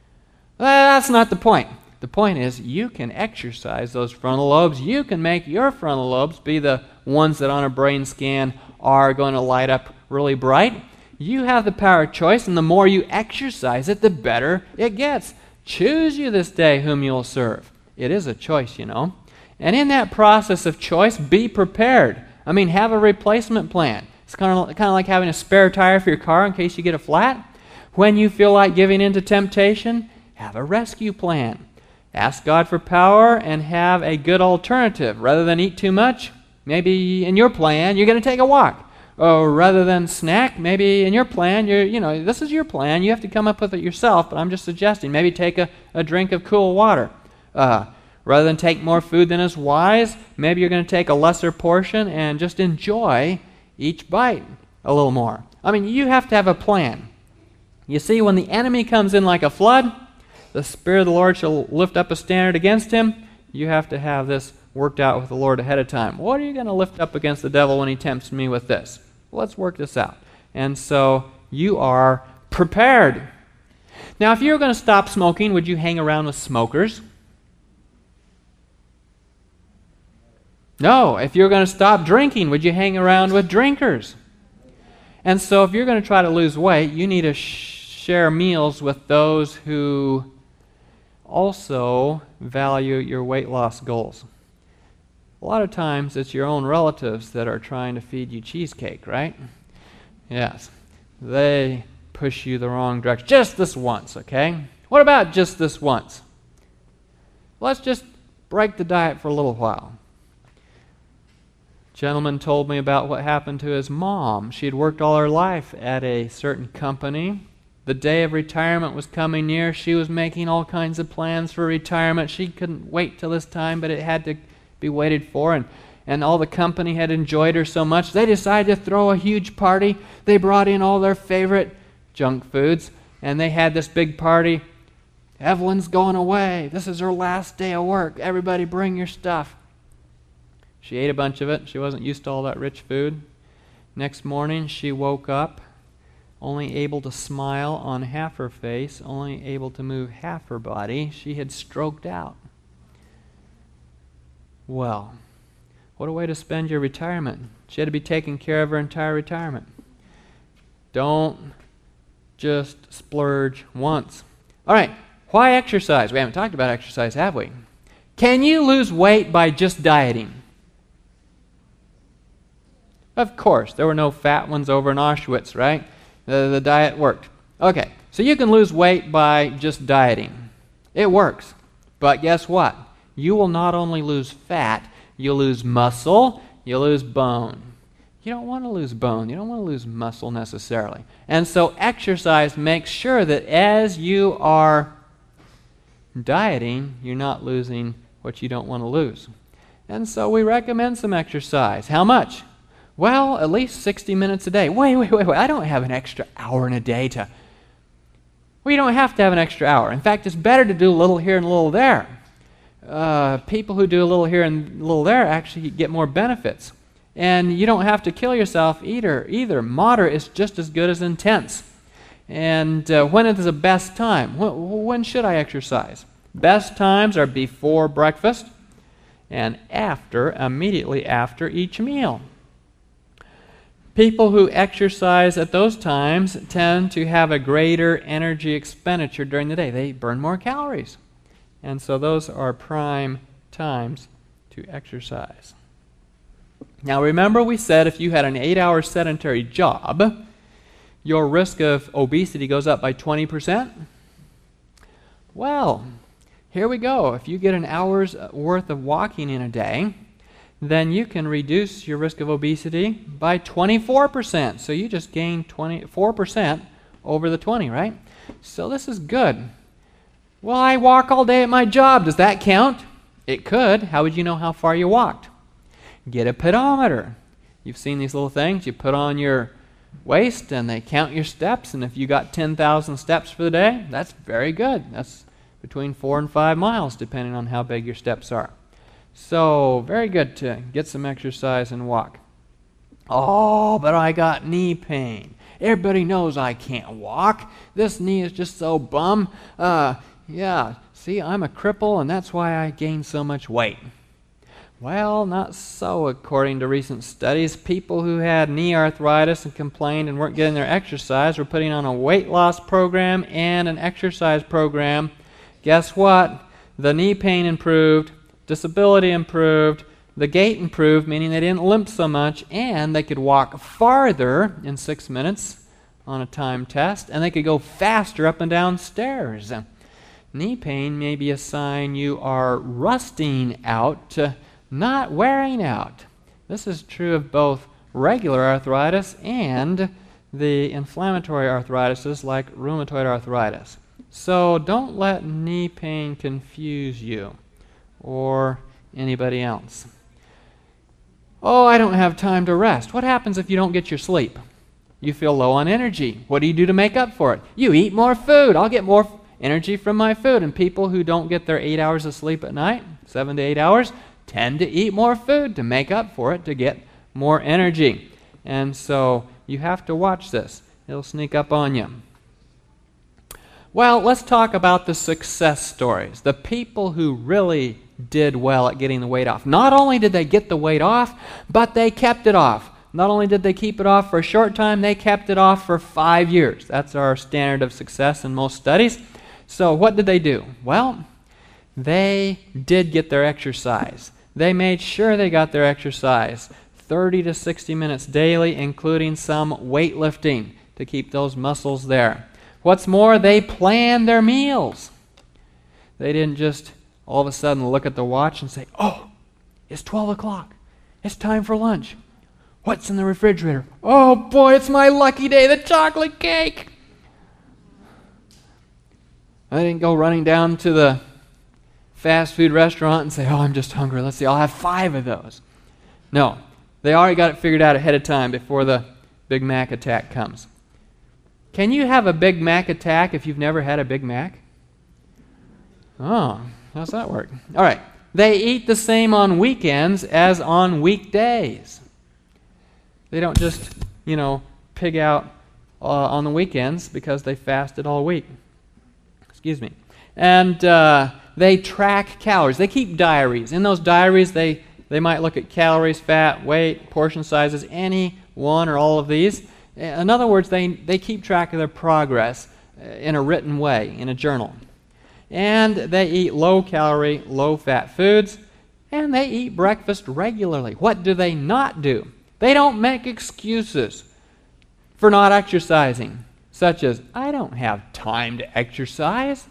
That's not the point. The point is you can exercise those frontal lobes. You can make your frontal lobes be the ones that on a brain scan are going to light up really bright. You have the power of choice, and the more you exercise it, the better it gets. Choose you this day whom you'll serve. It is a choice, you know. And in that process of choice, be prepared. I mean, have a replacement plan. It's kind of like having a spare tire for your car in case you get a flat. When you feel like giving in to temptation, have a rescue plan. Ask God for power and have a good alternative. Rather than eat too much, maybe in your plan, you're going to take a walk. Or rather than snack, maybe in your plan, this is your plan. You have to come up with it yourself, but I'm just suggesting maybe take a drink of cool water. Rather than take more food than is wise, maybe you're going to take a lesser portion and just enjoy each bite a little more. I mean, you have to have a plan. You see, when the enemy comes in like a flood, the Spirit of the Lord shall lift up a standard against him. You have to have this worked out with the Lord ahead of time. What are you going to lift up against the devil when he tempts me with this? Well, let's work this out. And so you are prepared. Now, if you were going to stop smoking, would you hang around with smokers? No. If you're going to stop drinking, would you hang around with drinkers? And so if you're going to try to lose weight, you need to share meals with those who also value your weight loss goals. A lot of times it's your own relatives that are trying to feed you cheesecake, right? Yes. They push you the wrong direction. Just this once, okay? What about just this once? Let's just break the diet for a little while. Gentleman told me about what happened to his mom. She had worked all her life at a certain company. The day of retirement was coming near. She was making all kinds of plans for retirement. She couldn't wait till this time, but it had to be waited for, and all the company had enjoyed her so much, they decided to throw a huge party. They brought in all their favorite junk foods, and they had this big party. Evelyn's going away. This is her last day of work. Everybody bring your stuff. She ate a bunch of it. She wasn't used to all that rich food. Next morning, she woke up, only able to smile on half her face, only able to move half her body. She had stroked out. Well, what a way to spend your retirement. She had to be taking care of her entire retirement. Don't just splurge once. All right, why exercise? We haven't talked about exercise, have we? Can you lose weight by just dieting? Of course, there were no fat ones over in Auschwitz, right? The diet worked. Okay, so you can lose weight by just dieting. It works. But guess what? You will not only lose fat, you'll lose muscle, you'll lose bone. You don't want to lose bone. You don't want to lose muscle necessarily. And so exercise makes sure that as you are dieting, you're not losing what you don't want to lose. And so we recommend some exercise. How much? Well, at least 60 minutes a day. Wait. I don't have an extra hour in a day to... Well, you don't have to have an extra hour. In fact, it's better to do a little here and a little there. People who do a little here and a little there actually get more benefits. And you don't have to kill yourself either. Moderate is just as good as intense. And when is the best time? When should I exercise? Best times are before breakfast and immediately after each meal. People who exercise at those times tend to have a greater energy expenditure during the day. They burn more calories. And so those are prime times to exercise. Now remember we said if you had an 8-hour sedentary job, your risk of obesity goes up by 20%? Well, here we go. If you get an hour's worth of walking in a day, then you can reduce your risk of obesity by 24%. So you just gain 24% over the 20, right? So this is good. Well, I walk all day at my job. Does that count? It could. How would you know how far you walked? Get a pedometer. You've seen these little things. You put on your waist and they count your steps. And if you got 10,000 steps for the day, that's very good. That's between 4 and 5 miles, depending on how big your steps are. So, very good to get some exercise and walk. Oh, but I got knee pain. Everybody knows I can't walk. This knee is just so bum. Yeah, see, I'm a cripple, and that's why I gained so much weight. Well, not so, according to recent studies. People who had knee arthritis and complained and weren't getting their exercise were putting on a weight loss program and an exercise program. Guess what? The knee pain improved, disability improved, the gait improved, meaning they didn't limp so much, and they could walk farther in 6 minutes on a time test, and they could go faster up and down stairs. Knee pain may be a sign you are rusting out, not wearing out. This is true of both regular arthritis and the inflammatory arthritis like rheumatoid arthritis. So don't let knee pain confuse you or anybody else. Oh, I don't have time to rest. What happens if you don't get your sleep? You feel low on energy. What do you do to make up for it? You eat more food. I'll get more energy from my food. And people who don't get their 8 hours of sleep at night, 7 to 8 hours, tend to eat more food to make up for it, to get more energy. And so you have to watch this. It'll sneak up on you. Well, let's talk about the success stories, the people who really did well at getting the weight off. Not only did they get the weight off, but they kept it off. Not only did they keep it off for a short time, they kept it off for 5 years. That's our standard of success in most studies. So what did they do? Well, they did get their exercise. They made sure they got their exercise, 30 to 60 minutes daily, including some weightlifting to keep those muscles there. What's more, they planned their meals. They didn't just all of a sudden look at the watch and say, oh, it's 12 o'clock. It's time for lunch. What's in the refrigerator? Oh boy, it's my lucky day, the chocolate cake. I didn't go running down to the fast food restaurant and say, oh, I'm just hungry. Let's see, I'll have 5 of those. No, they already got it figured out ahead of time before the Big Mac attack comes. Can you have a Big Mac attack if you've never had a Big Mac? Oh, how's that work? All right. They eat the same on weekends as on weekdays. They don't just, pig out on the weekends because they fasted all week. Excuse me. And they track calories. They keep diaries. In those diaries, they might look at calories, fat, weight, portion sizes, any one or all of these. In other words, they keep track of their progress in a written way, in a journal. And they eat low-calorie, low-fat foods, and they eat breakfast regularly. What do they not do? They don't make excuses for not exercising, such as, I don't have time to exercise.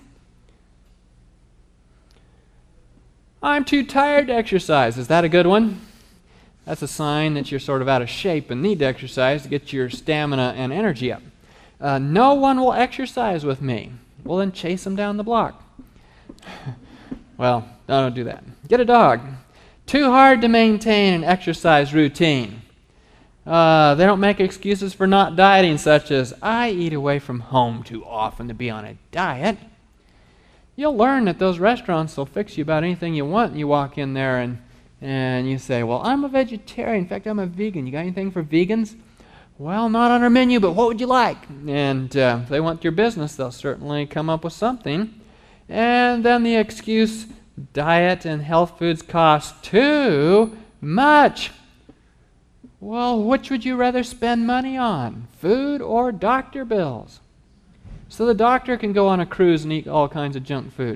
I'm too tired to exercise. Is that a good one? That's a sign that you're sort of out of shape and need to exercise to get your stamina and energy up. No one will exercise with me. Well, then chase them down the block. Well, don't do that. Get a dog. Too hard to maintain an exercise routine. They don't make excuses for not dieting, such as, I eat away from home too often to be on a diet. You'll learn that those restaurants will fix you about anything you want, and you walk in there and you say, well, I'm a vegetarian. In fact, I'm a vegan. You got anything for vegans? Well, not on our menu, but what would you like? And if they want your business, they'll certainly come up with something. And then the excuse, diet and health foods cost too much. Well, which would you rather spend money on, food or doctor bills? So the doctor can go on a cruise and eat all kinds of junk food.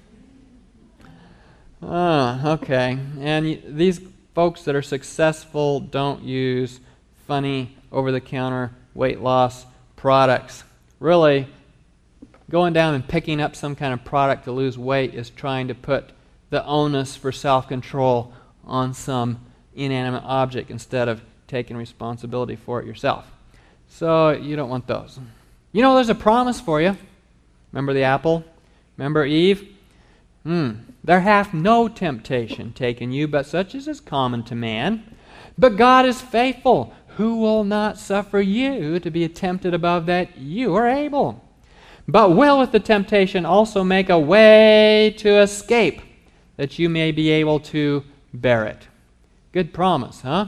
Okay. And these folks that are successful don't use funny over-the-counter weight loss products. Really, going down and picking up some kind of product to lose weight is trying to put the onus for self-control on some inanimate object instead of taking responsibility for it yourself. So you don't want those. There's a promise for you. Remember the apple? Remember Eve? There hath no temptation taken you, but such as is common to man. But God is faithful, who will not suffer you to be tempted above that you are able, but will with the temptation also make a way to escape, that you may be able to bear it. Good promise, huh?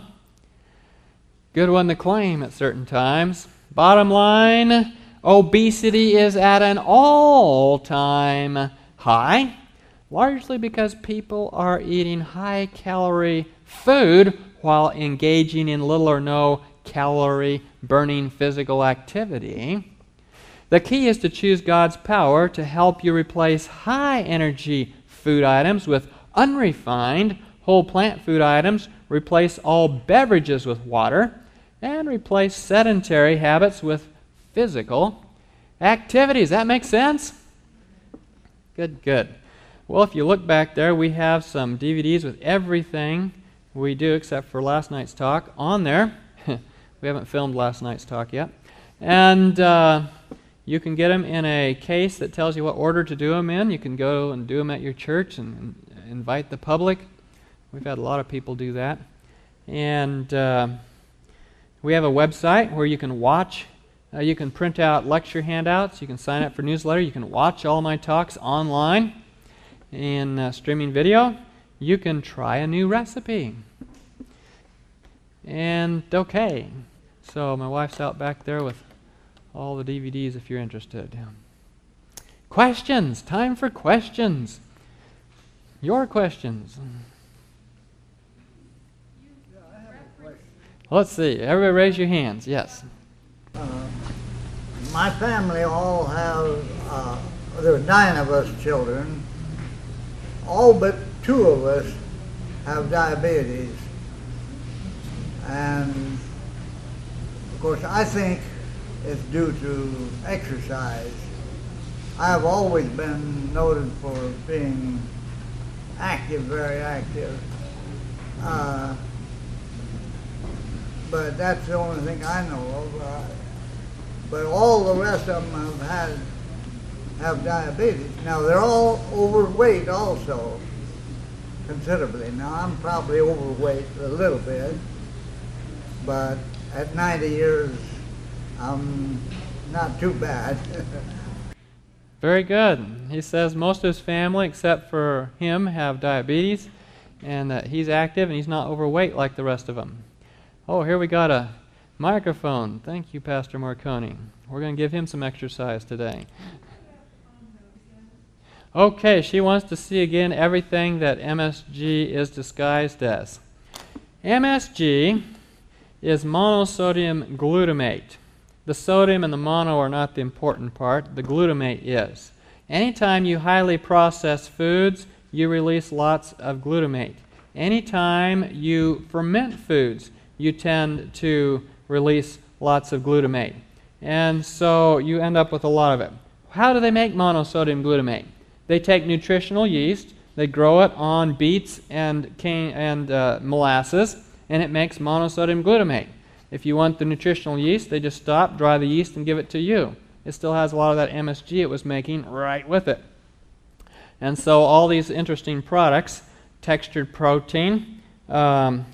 Good one to claim at certain times. Bottom line, obesity is at an all-time high, largely because people are eating high-calorie food while engaging in little or no calorie-burning physical activity. The key is to choose God's power to help you replace high-energy food items with unrefined whole plant food items, replace all beverages with water, and replace sedentary habits with physical activities. That makes sense? Good. Well, if you look back there, we have some DVDs with everything we do except for last night's talk on there. We haven't filmed last night's talk yet. And you can get them in a case that tells you what order to do them in. You can go and do them at your church and invite the public. We've had a lot of people do that. And we have a website where you can watch. You can print out lecture handouts. You can sign up for newsletter. You can watch all my talks online in streaming video. You can try a new recipe. And okay. So my wife's out back there with all the DVDs if you're interested. Questions. Time for questions. Your questions. Yeah, I have a question. Let's see. Everybody raise your hands. Yes. My family all have, there are 9 of us children. All but 2 of us have diabetes. And of course, I think it's due to exercise. I have always been noted for being active, very active. But that's the only thing I know of. But all the rest of them have diabetes. Now they're all overweight also, considerably. Now I'm probably overweight a little bit, but at 90 years, I'm not too bad. Very good. He says most of his family, except for him, have diabetes, and that he's active and he's not overweight like the rest of them. Oh, here we got a microphone. Thank you, Pastor Marconi. We're going to give him some exercise today. Okay, she wants to see again everything that MSG is disguised as. MSG is monosodium glutamate. The sodium and the mono are not the important part. The glutamate is. Anytime you highly process foods, you release lots of glutamate. Anytime you ferment foods, you tend to release lots of glutamate. And so you end up with a lot of it. How do they make monosodium glutamate? They take nutritional yeast, they grow it on beets and cane and molasses, and it makes monosodium glutamate. If you want the nutritional yeast, they just stop, dry the yeast, and give it to you. It still has a lot of that MSG it was making right with it. And so all these interesting products, textured protein, when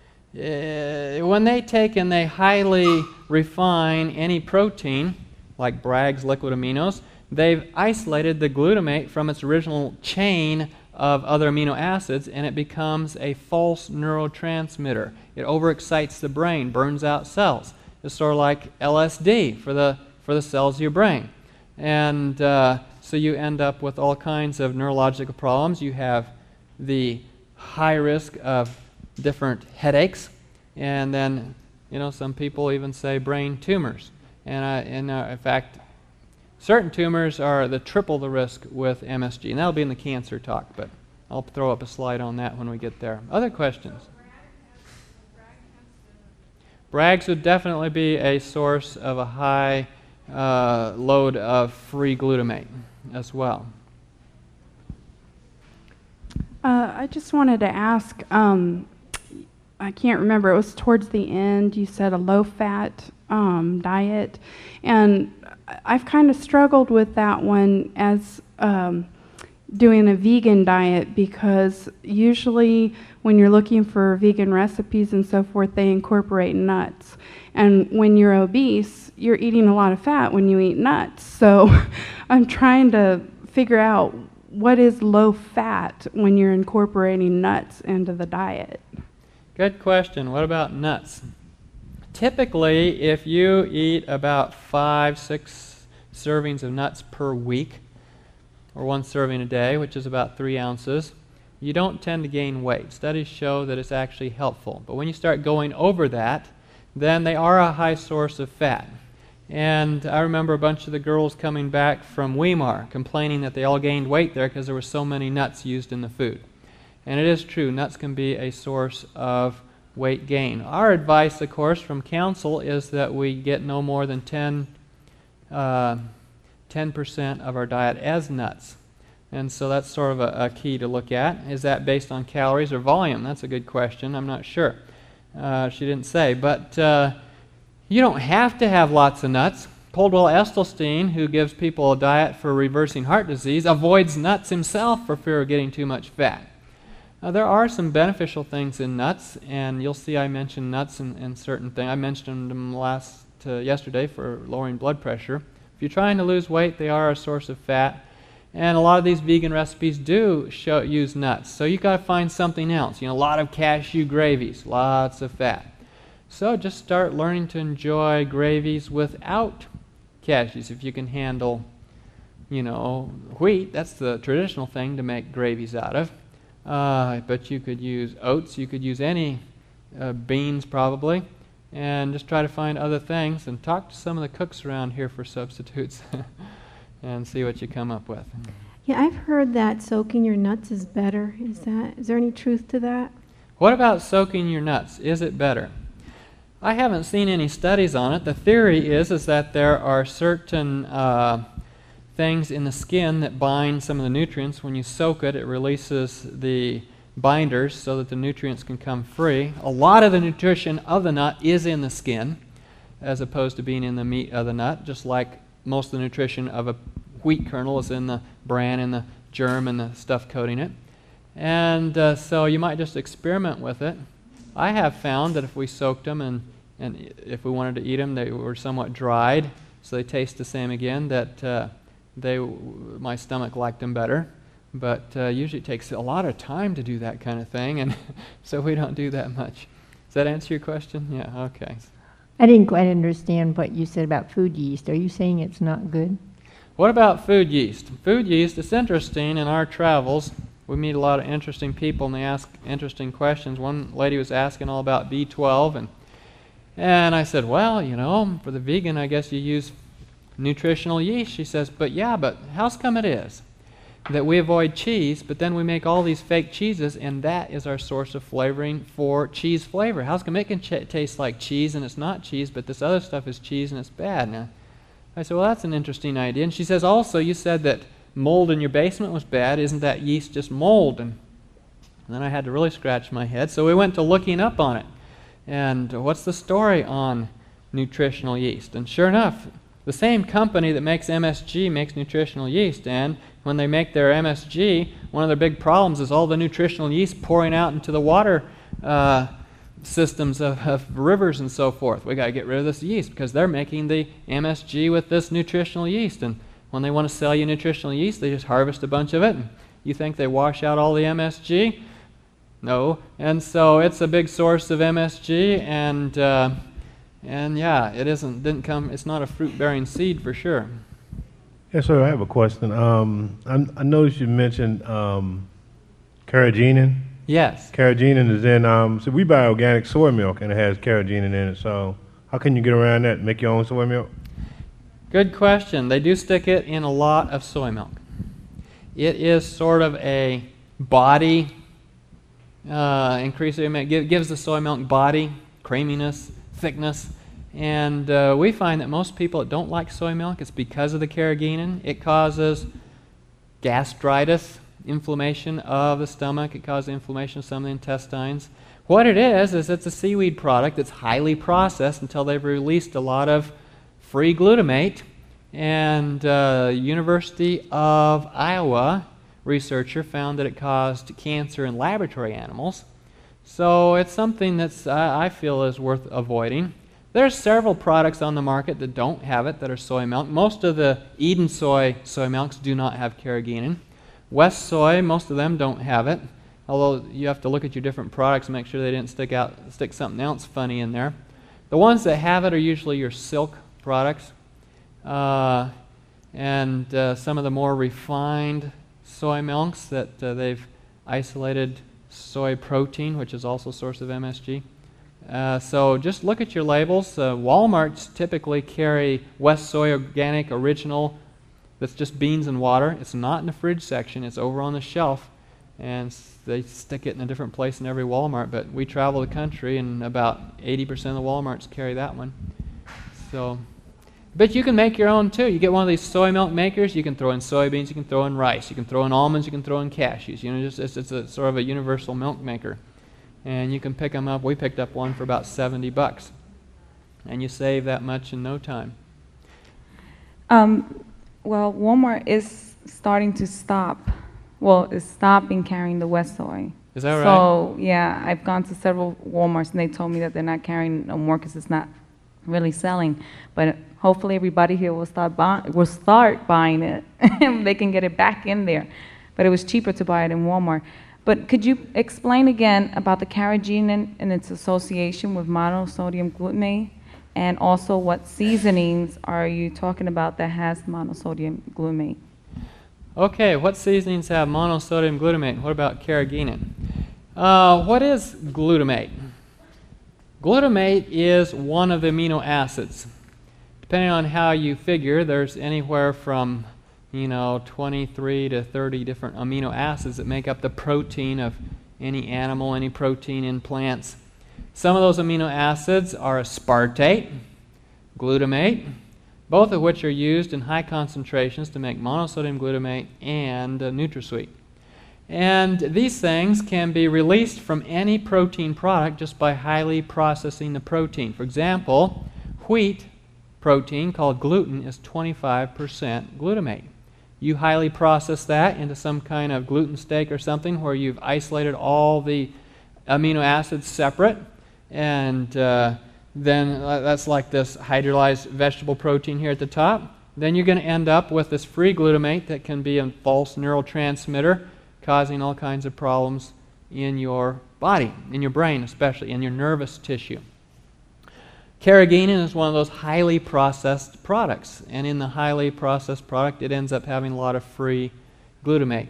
they take and they highly refine any protein, like Bragg's liquid aminos, they've isolated the glutamate from its original chain of other amino acids, and it becomes a false neurotransmitter. It overexcites the brain, burns out cells. It's sort of like LSD for the cells of your brain. And so you end up with all kinds of neurological problems. You have the high risk of different headaches, and then some people even say brain tumors. And in fact, certain tumors are triple the risk with MSG, and that'll be in the cancer talk, but I'll throw up a slide on that when we get there. Other questions? Bragg's would definitely be a source of a high load of free glutamate as well. I just wanted to ask, I can't remember, it was towards the end, you said a low-fat diet, and I've kind of struggled with that one as doing a vegan diet, because usually when you're looking for vegan recipes and so forth, they incorporate nuts. And when you're obese, you're eating a lot of fat when you eat nuts. So I'm trying to figure out what is low fat when you're incorporating nuts into the diet. Good question. What about nuts? Typically, if you eat about 5-6 servings of nuts per week, or 1 serving a day, which is about 3 ounces, you don't tend to gain weight. Studies show that it's actually helpful. But when you start going over that, then they are a high source of fat. And I remember a bunch of the girls coming back from Weimar complaining that they all gained weight there because there were so many nuts used in the food. And it is true, nuts can be a source of weight gain. Our advice, of course, from counsel is that we get no more than 10% of our diet as nuts. And so that's sort of a key to look at. Is that based on calories or volume? That's a good question. I'm not sure. She didn't say. But you don't have to have lots of nuts. Coldwell Esselstyn, who gives people a diet for reversing heart disease, avoids nuts himself for fear of getting too much fat. There are some beneficial things in nuts, and you'll see I mentioned nuts in certain things. I mentioned them yesterday for lowering blood pressure. If you're trying to lose weight, they are a source of fat. And a lot of these vegan recipes do use nuts. So you've got to find something else. A lot of cashew gravies, lots of fat. So just start learning to enjoy gravies without cashews if you can handle wheat. That's the traditional thing to make gravies out of. But you could use oats. You could use any beans probably, and just try to find other things and talk to some of the cooks around here for substitutes and see what you come up with. Yeah, I've heard that soaking your nuts is better. Is there any truth to that? What about soaking your nuts? Is it better? I haven't seen any studies on it. The theory is that there are certain things in the skin that bind some of the nutrients. When you soak it, it releases the binders so that the nutrients can come free. A lot of the nutrition of the nut is in the skin as opposed to being in the meat of the nut, just like most of the nutrition of a wheat kernel is in the bran and the germ and the stuff coating it. And so you might just experiment with it. I have found that if we soaked them and if we wanted to eat them, they were somewhat dried, so they taste the same again, that my stomach liked them better. But usually it takes a lot of time to do that kind of thing, and so we don't do that much. Does that answer your question? Yeah, okay. I didn't quite understand what you said about food yeast. Are you saying it's not good? What about food yeast? Food yeast, it's interesting in our travels. We meet a lot of interesting people and they ask interesting questions. One lady was asking all about B12, and I said, well, for the vegan, I guess you use nutritional yeast. She says, but how's come it is that we avoid cheese, but then we make all these fake cheeses, and that is our source of flavoring for cheese flavor? How's come it can taste like cheese and it's not cheese, but this other stuff is cheese and it's bad? Now, I said, well, that's an interesting idea. And she says, also, you said that mold in your basement was bad. Isn't that yeast just mold? And then I had to really scratch my head. So we went to looking up on it. And what's the story on nutritional yeast? And sure enough, the same company that makes MSG makes nutritional yeast. And when they make their MSG, one of their big problems is all the nutritional yeast pouring out into the water systems of rivers and so forth. We got to get rid of this yeast because they're making the MSG with this nutritional yeast. And when they want to sell you nutritional yeast, they just harvest a bunch of it. And you think they wash out all the MSG? No. And so it's a big source of MSG, and yeah, it's not a fruit-bearing seed for sure. Yes, sir, I have a question. I noticed you mentioned carrageenan. Yes. Carrageenan is in, so we buy organic soy milk and it has carrageenan in it, so how can you get around that and make your own soy milk? Good question. They do stick it in a lot of soy milk. It is sort of a body increaser. It gives the soy milk body, creaminess, thickness. And we find that most people that don't like soy milk, it's because of the carrageenan. It causes gastritis, inflammation of the stomach. It causes inflammation of some of the intestines. What it is it's a seaweed product that's highly processed until they've released a lot of free glutamate. And University of Iowa researcher found that it caused cancer in laboratory animals. So it's something that's I feel is worth avoiding. There's several products on the market that don't have it that are soy milk. Most of the Eden soy milks do not have carrageenan. West soy, most of them don't have it, although you have to look at your different products and make sure they didn't stick something else funny in there. The ones that have it are usually your silk products, and some of the more refined soy milks that they've isolated soy protein, which is also a source of MSG. So just look at your labels. Walmarts typically carry West Soy Organic Original. That's just beans and water. It's not in the fridge section. It's over on the shelf. And they stick it in a different place in every Walmart. But we travel the country, and about 80% of the Walmarts carry that one. So, but you can make your own too. You get one of these soy milk makers. You can throw in soybeans. You can throw in rice. You can throw in almonds. You can throw in cashews. It's a sort of a universal milk maker. And you can pick them up. We picked up one for about $70. And you save that much in no time. Well, Walmart is starting to stop. Well, it's stopping carrying the West Soy. Is that right? So, yeah, I've gone to several Walmarts, and they told me that they're not carrying no more because it's not really selling. But hopefully everybody here will start buying it, and they can get it back in there. But it was cheaper to buy it in Walmart. But could you explain again about the carrageenan and its association with monosodium glutamate? And also what seasonings are you talking about that has monosodium glutamate? Okay, what seasonings have monosodium glutamate? What about carrageenan? What is glutamate? Glutamate is one of the amino acids. Depending on how you figure, there's anywhere from 23 to 30 different amino acids that make up the protein of any animal, any protein in plants. Some of those amino acids are aspartate, glutamate, both of which are used in high concentrations to make monosodium glutamate and NutraSweet. And these things can be released from any protein product just by highly processing the protein. For example, wheat protein called gluten is 25% glutamate. You highly process that into some kind of gluten steak or something where you've isolated all the amino acids separate, and then that's like this hydrolyzed vegetable protein here at the top. Then you're going to end up with this free glutamate that can be a false neurotransmitter, causing all kinds of problems in your body, in your brain especially, in your nervous tissue. Carrageenan is one of those highly processed products, and in the highly processed product it ends up having a lot of free glutamate.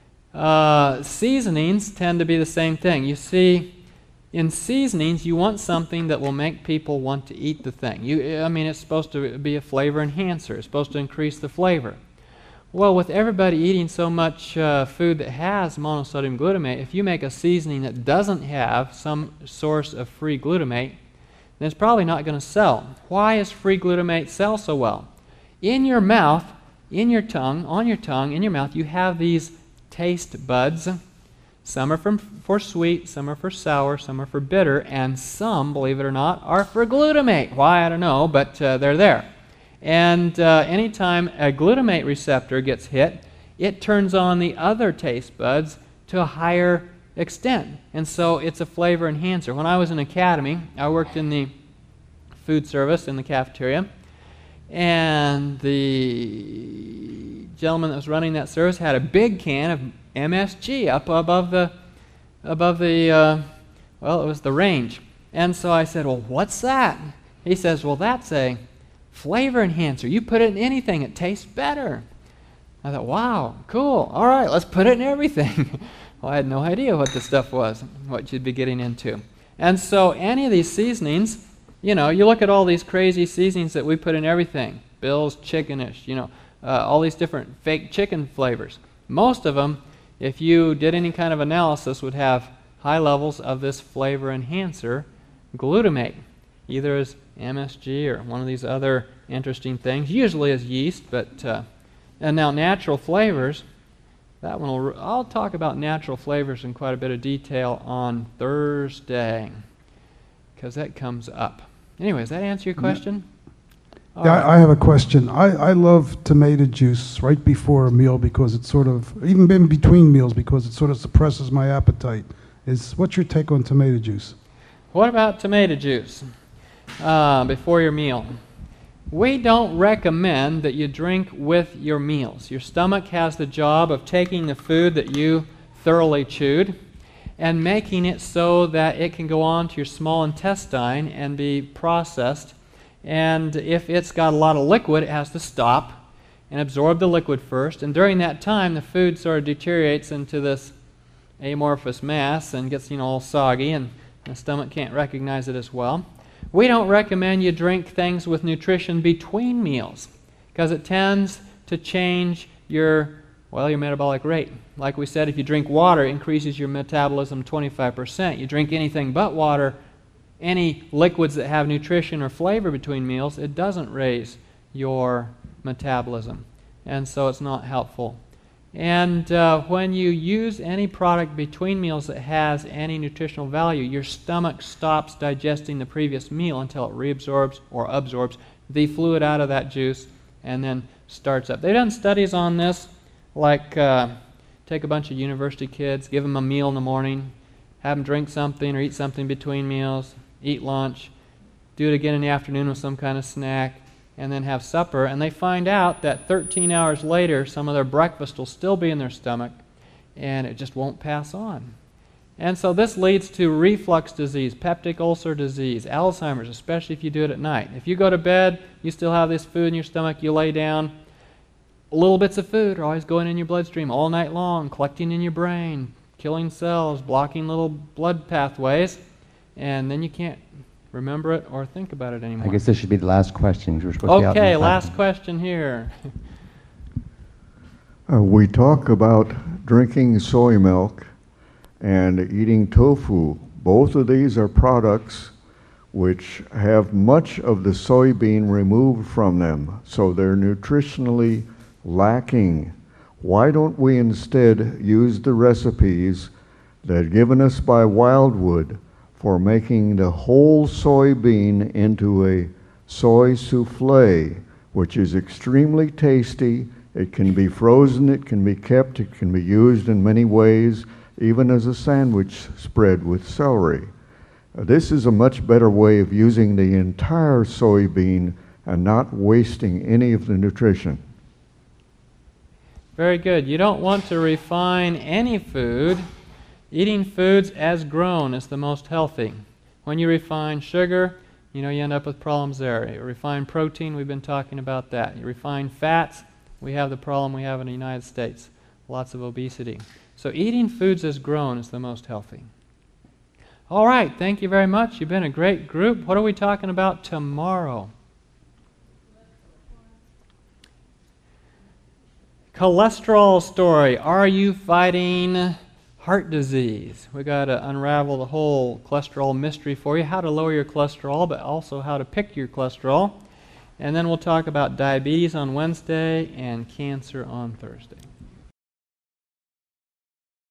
Seasonings tend to be the same thing. You see, in seasonings you want something that will make people want to eat the thing. It's supposed to be a flavor enhancer. It's supposed to increase the flavor. Well, with everybody eating so much food that has monosodium glutamate, if you make a seasoning that doesn't have some source of free glutamate, then it's probably not going to sell. Why does free glutamate sell so well? In your mouth, in your tongue, on your tongue, in your mouth, you have these taste buds. Some are for sweet, some are for sour, some are for bitter, and some, believe it or not, are for glutamate. Why, I don't know, but they're there. And anytime a glutamate receptor gets hit, it turns on the other taste buds to a higher extent. And so it's a flavor enhancer. When I was in academy, I worked in the food service in the cafeteria, and the gentleman that was running that service had a big can of MSG up above the well, it was the range. And so I said, well, what's that? He says, well, that's a flavor enhancer. You put it in anything, it tastes better. I thought, wow, cool. All right, let's put it in everything. Well, I had no idea what this stuff was, what you'd be getting into. And so any of these seasonings, you look at all these crazy seasonings that we put in everything. Bill's Chickenish, all these different fake chicken flavors. Most of them, if you did any kind of analysis, would have high levels of this flavor enhancer, glutamate, either as MSG or one of these other interesting things, usually as yeast, but and now natural flavors, that one I'll talk about natural flavors in quite a bit of detail on Thursday, because that comes up. Anyway, does that answer your question? Yeah, I have a question. I love tomato juice right before a meal because it sort of, even in between meals, because it sort of suppresses my appetite. What's your take on tomato juice? What about tomato juice before your meal? We don't recommend that you drink with your meals. Your stomach has the job of taking the food that you thoroughly chewed and making it so that it can go on to your small intestine and be processed. And if it's got a lot of liquid, it has to stop and absorb the liquid first. And during that time, the food sort of deteriorates into this amorphous mass and gets all soggy, and the stomach can't recognize it as well. We don't recommend you drink things with nutrition between meals because it tends to change your metabolic rate. Like we said, if you drink water, it increases your metabolism 25%. You drink anything but water, any liquids that have nutrition or flavor between meals, it doesn't raise your metabolism. And so it's not helpful. And when you use any product between meals that has any nutritional value, your stomach stops digesting the previous meal until it reabsorbs or absorbs the fluid out of that juice and then starts up. They've done studies on this, like take a bunch of university kids, give them a meal in the morning, have them drink something or eat something between meals, eat lunch, do it again in the afternoon with some kind of snack, and then have supper, and they find out that 13 hours later, some of their breakfast will still be in their stomach, and it just won't pass on. And so this leads to reflux disease, peptic ulcer disease, Alzheimer's, especially if you do it at night. If you go to bed, you still have this food in your stomach, you lay down, little bits of food are always going in your bloodstream all night long, collecting in your brain, killing cells, blocking little blood pathways, and then you can't remember it or think about it anymore. I guess this should be the last question. We're supposed to be out in Okay, the last question here. We talk about drinking soy milk and eating tofu. Both of these are products which have much of the soybean removed from them, so they're nutritionally lacking. Why don't we instead use the recipes that are given us by Wildwood for making the whole soybean into a soy souffle, which is extremely tasty. It can be frozen, it can be kept, it can be used in many ways, even as a sandwich spread with celery. This is a much better way of using the entire soybean and not wasting any of the nutrition. Very good. You don't want to refine any food. Eating foods as grown is the most healthy. When you refine sugar, you end up with problems there. You refine protein, we've been talking about that. You refine fats, we have the problem we have in the United States. Lots of obesity. So eating foods as grown is the most healthy. All right, thank you very much. You've been a great group. What are we talking about tomorrow? Cholesterol story. Are you fighting heart disease? We got to unravel the whole cholesterol mystery for you, how to lower your cholesterol, but also how to pick your cholesterol. And then we'll talk about diabetes on Wednesday and cancer on Thursday.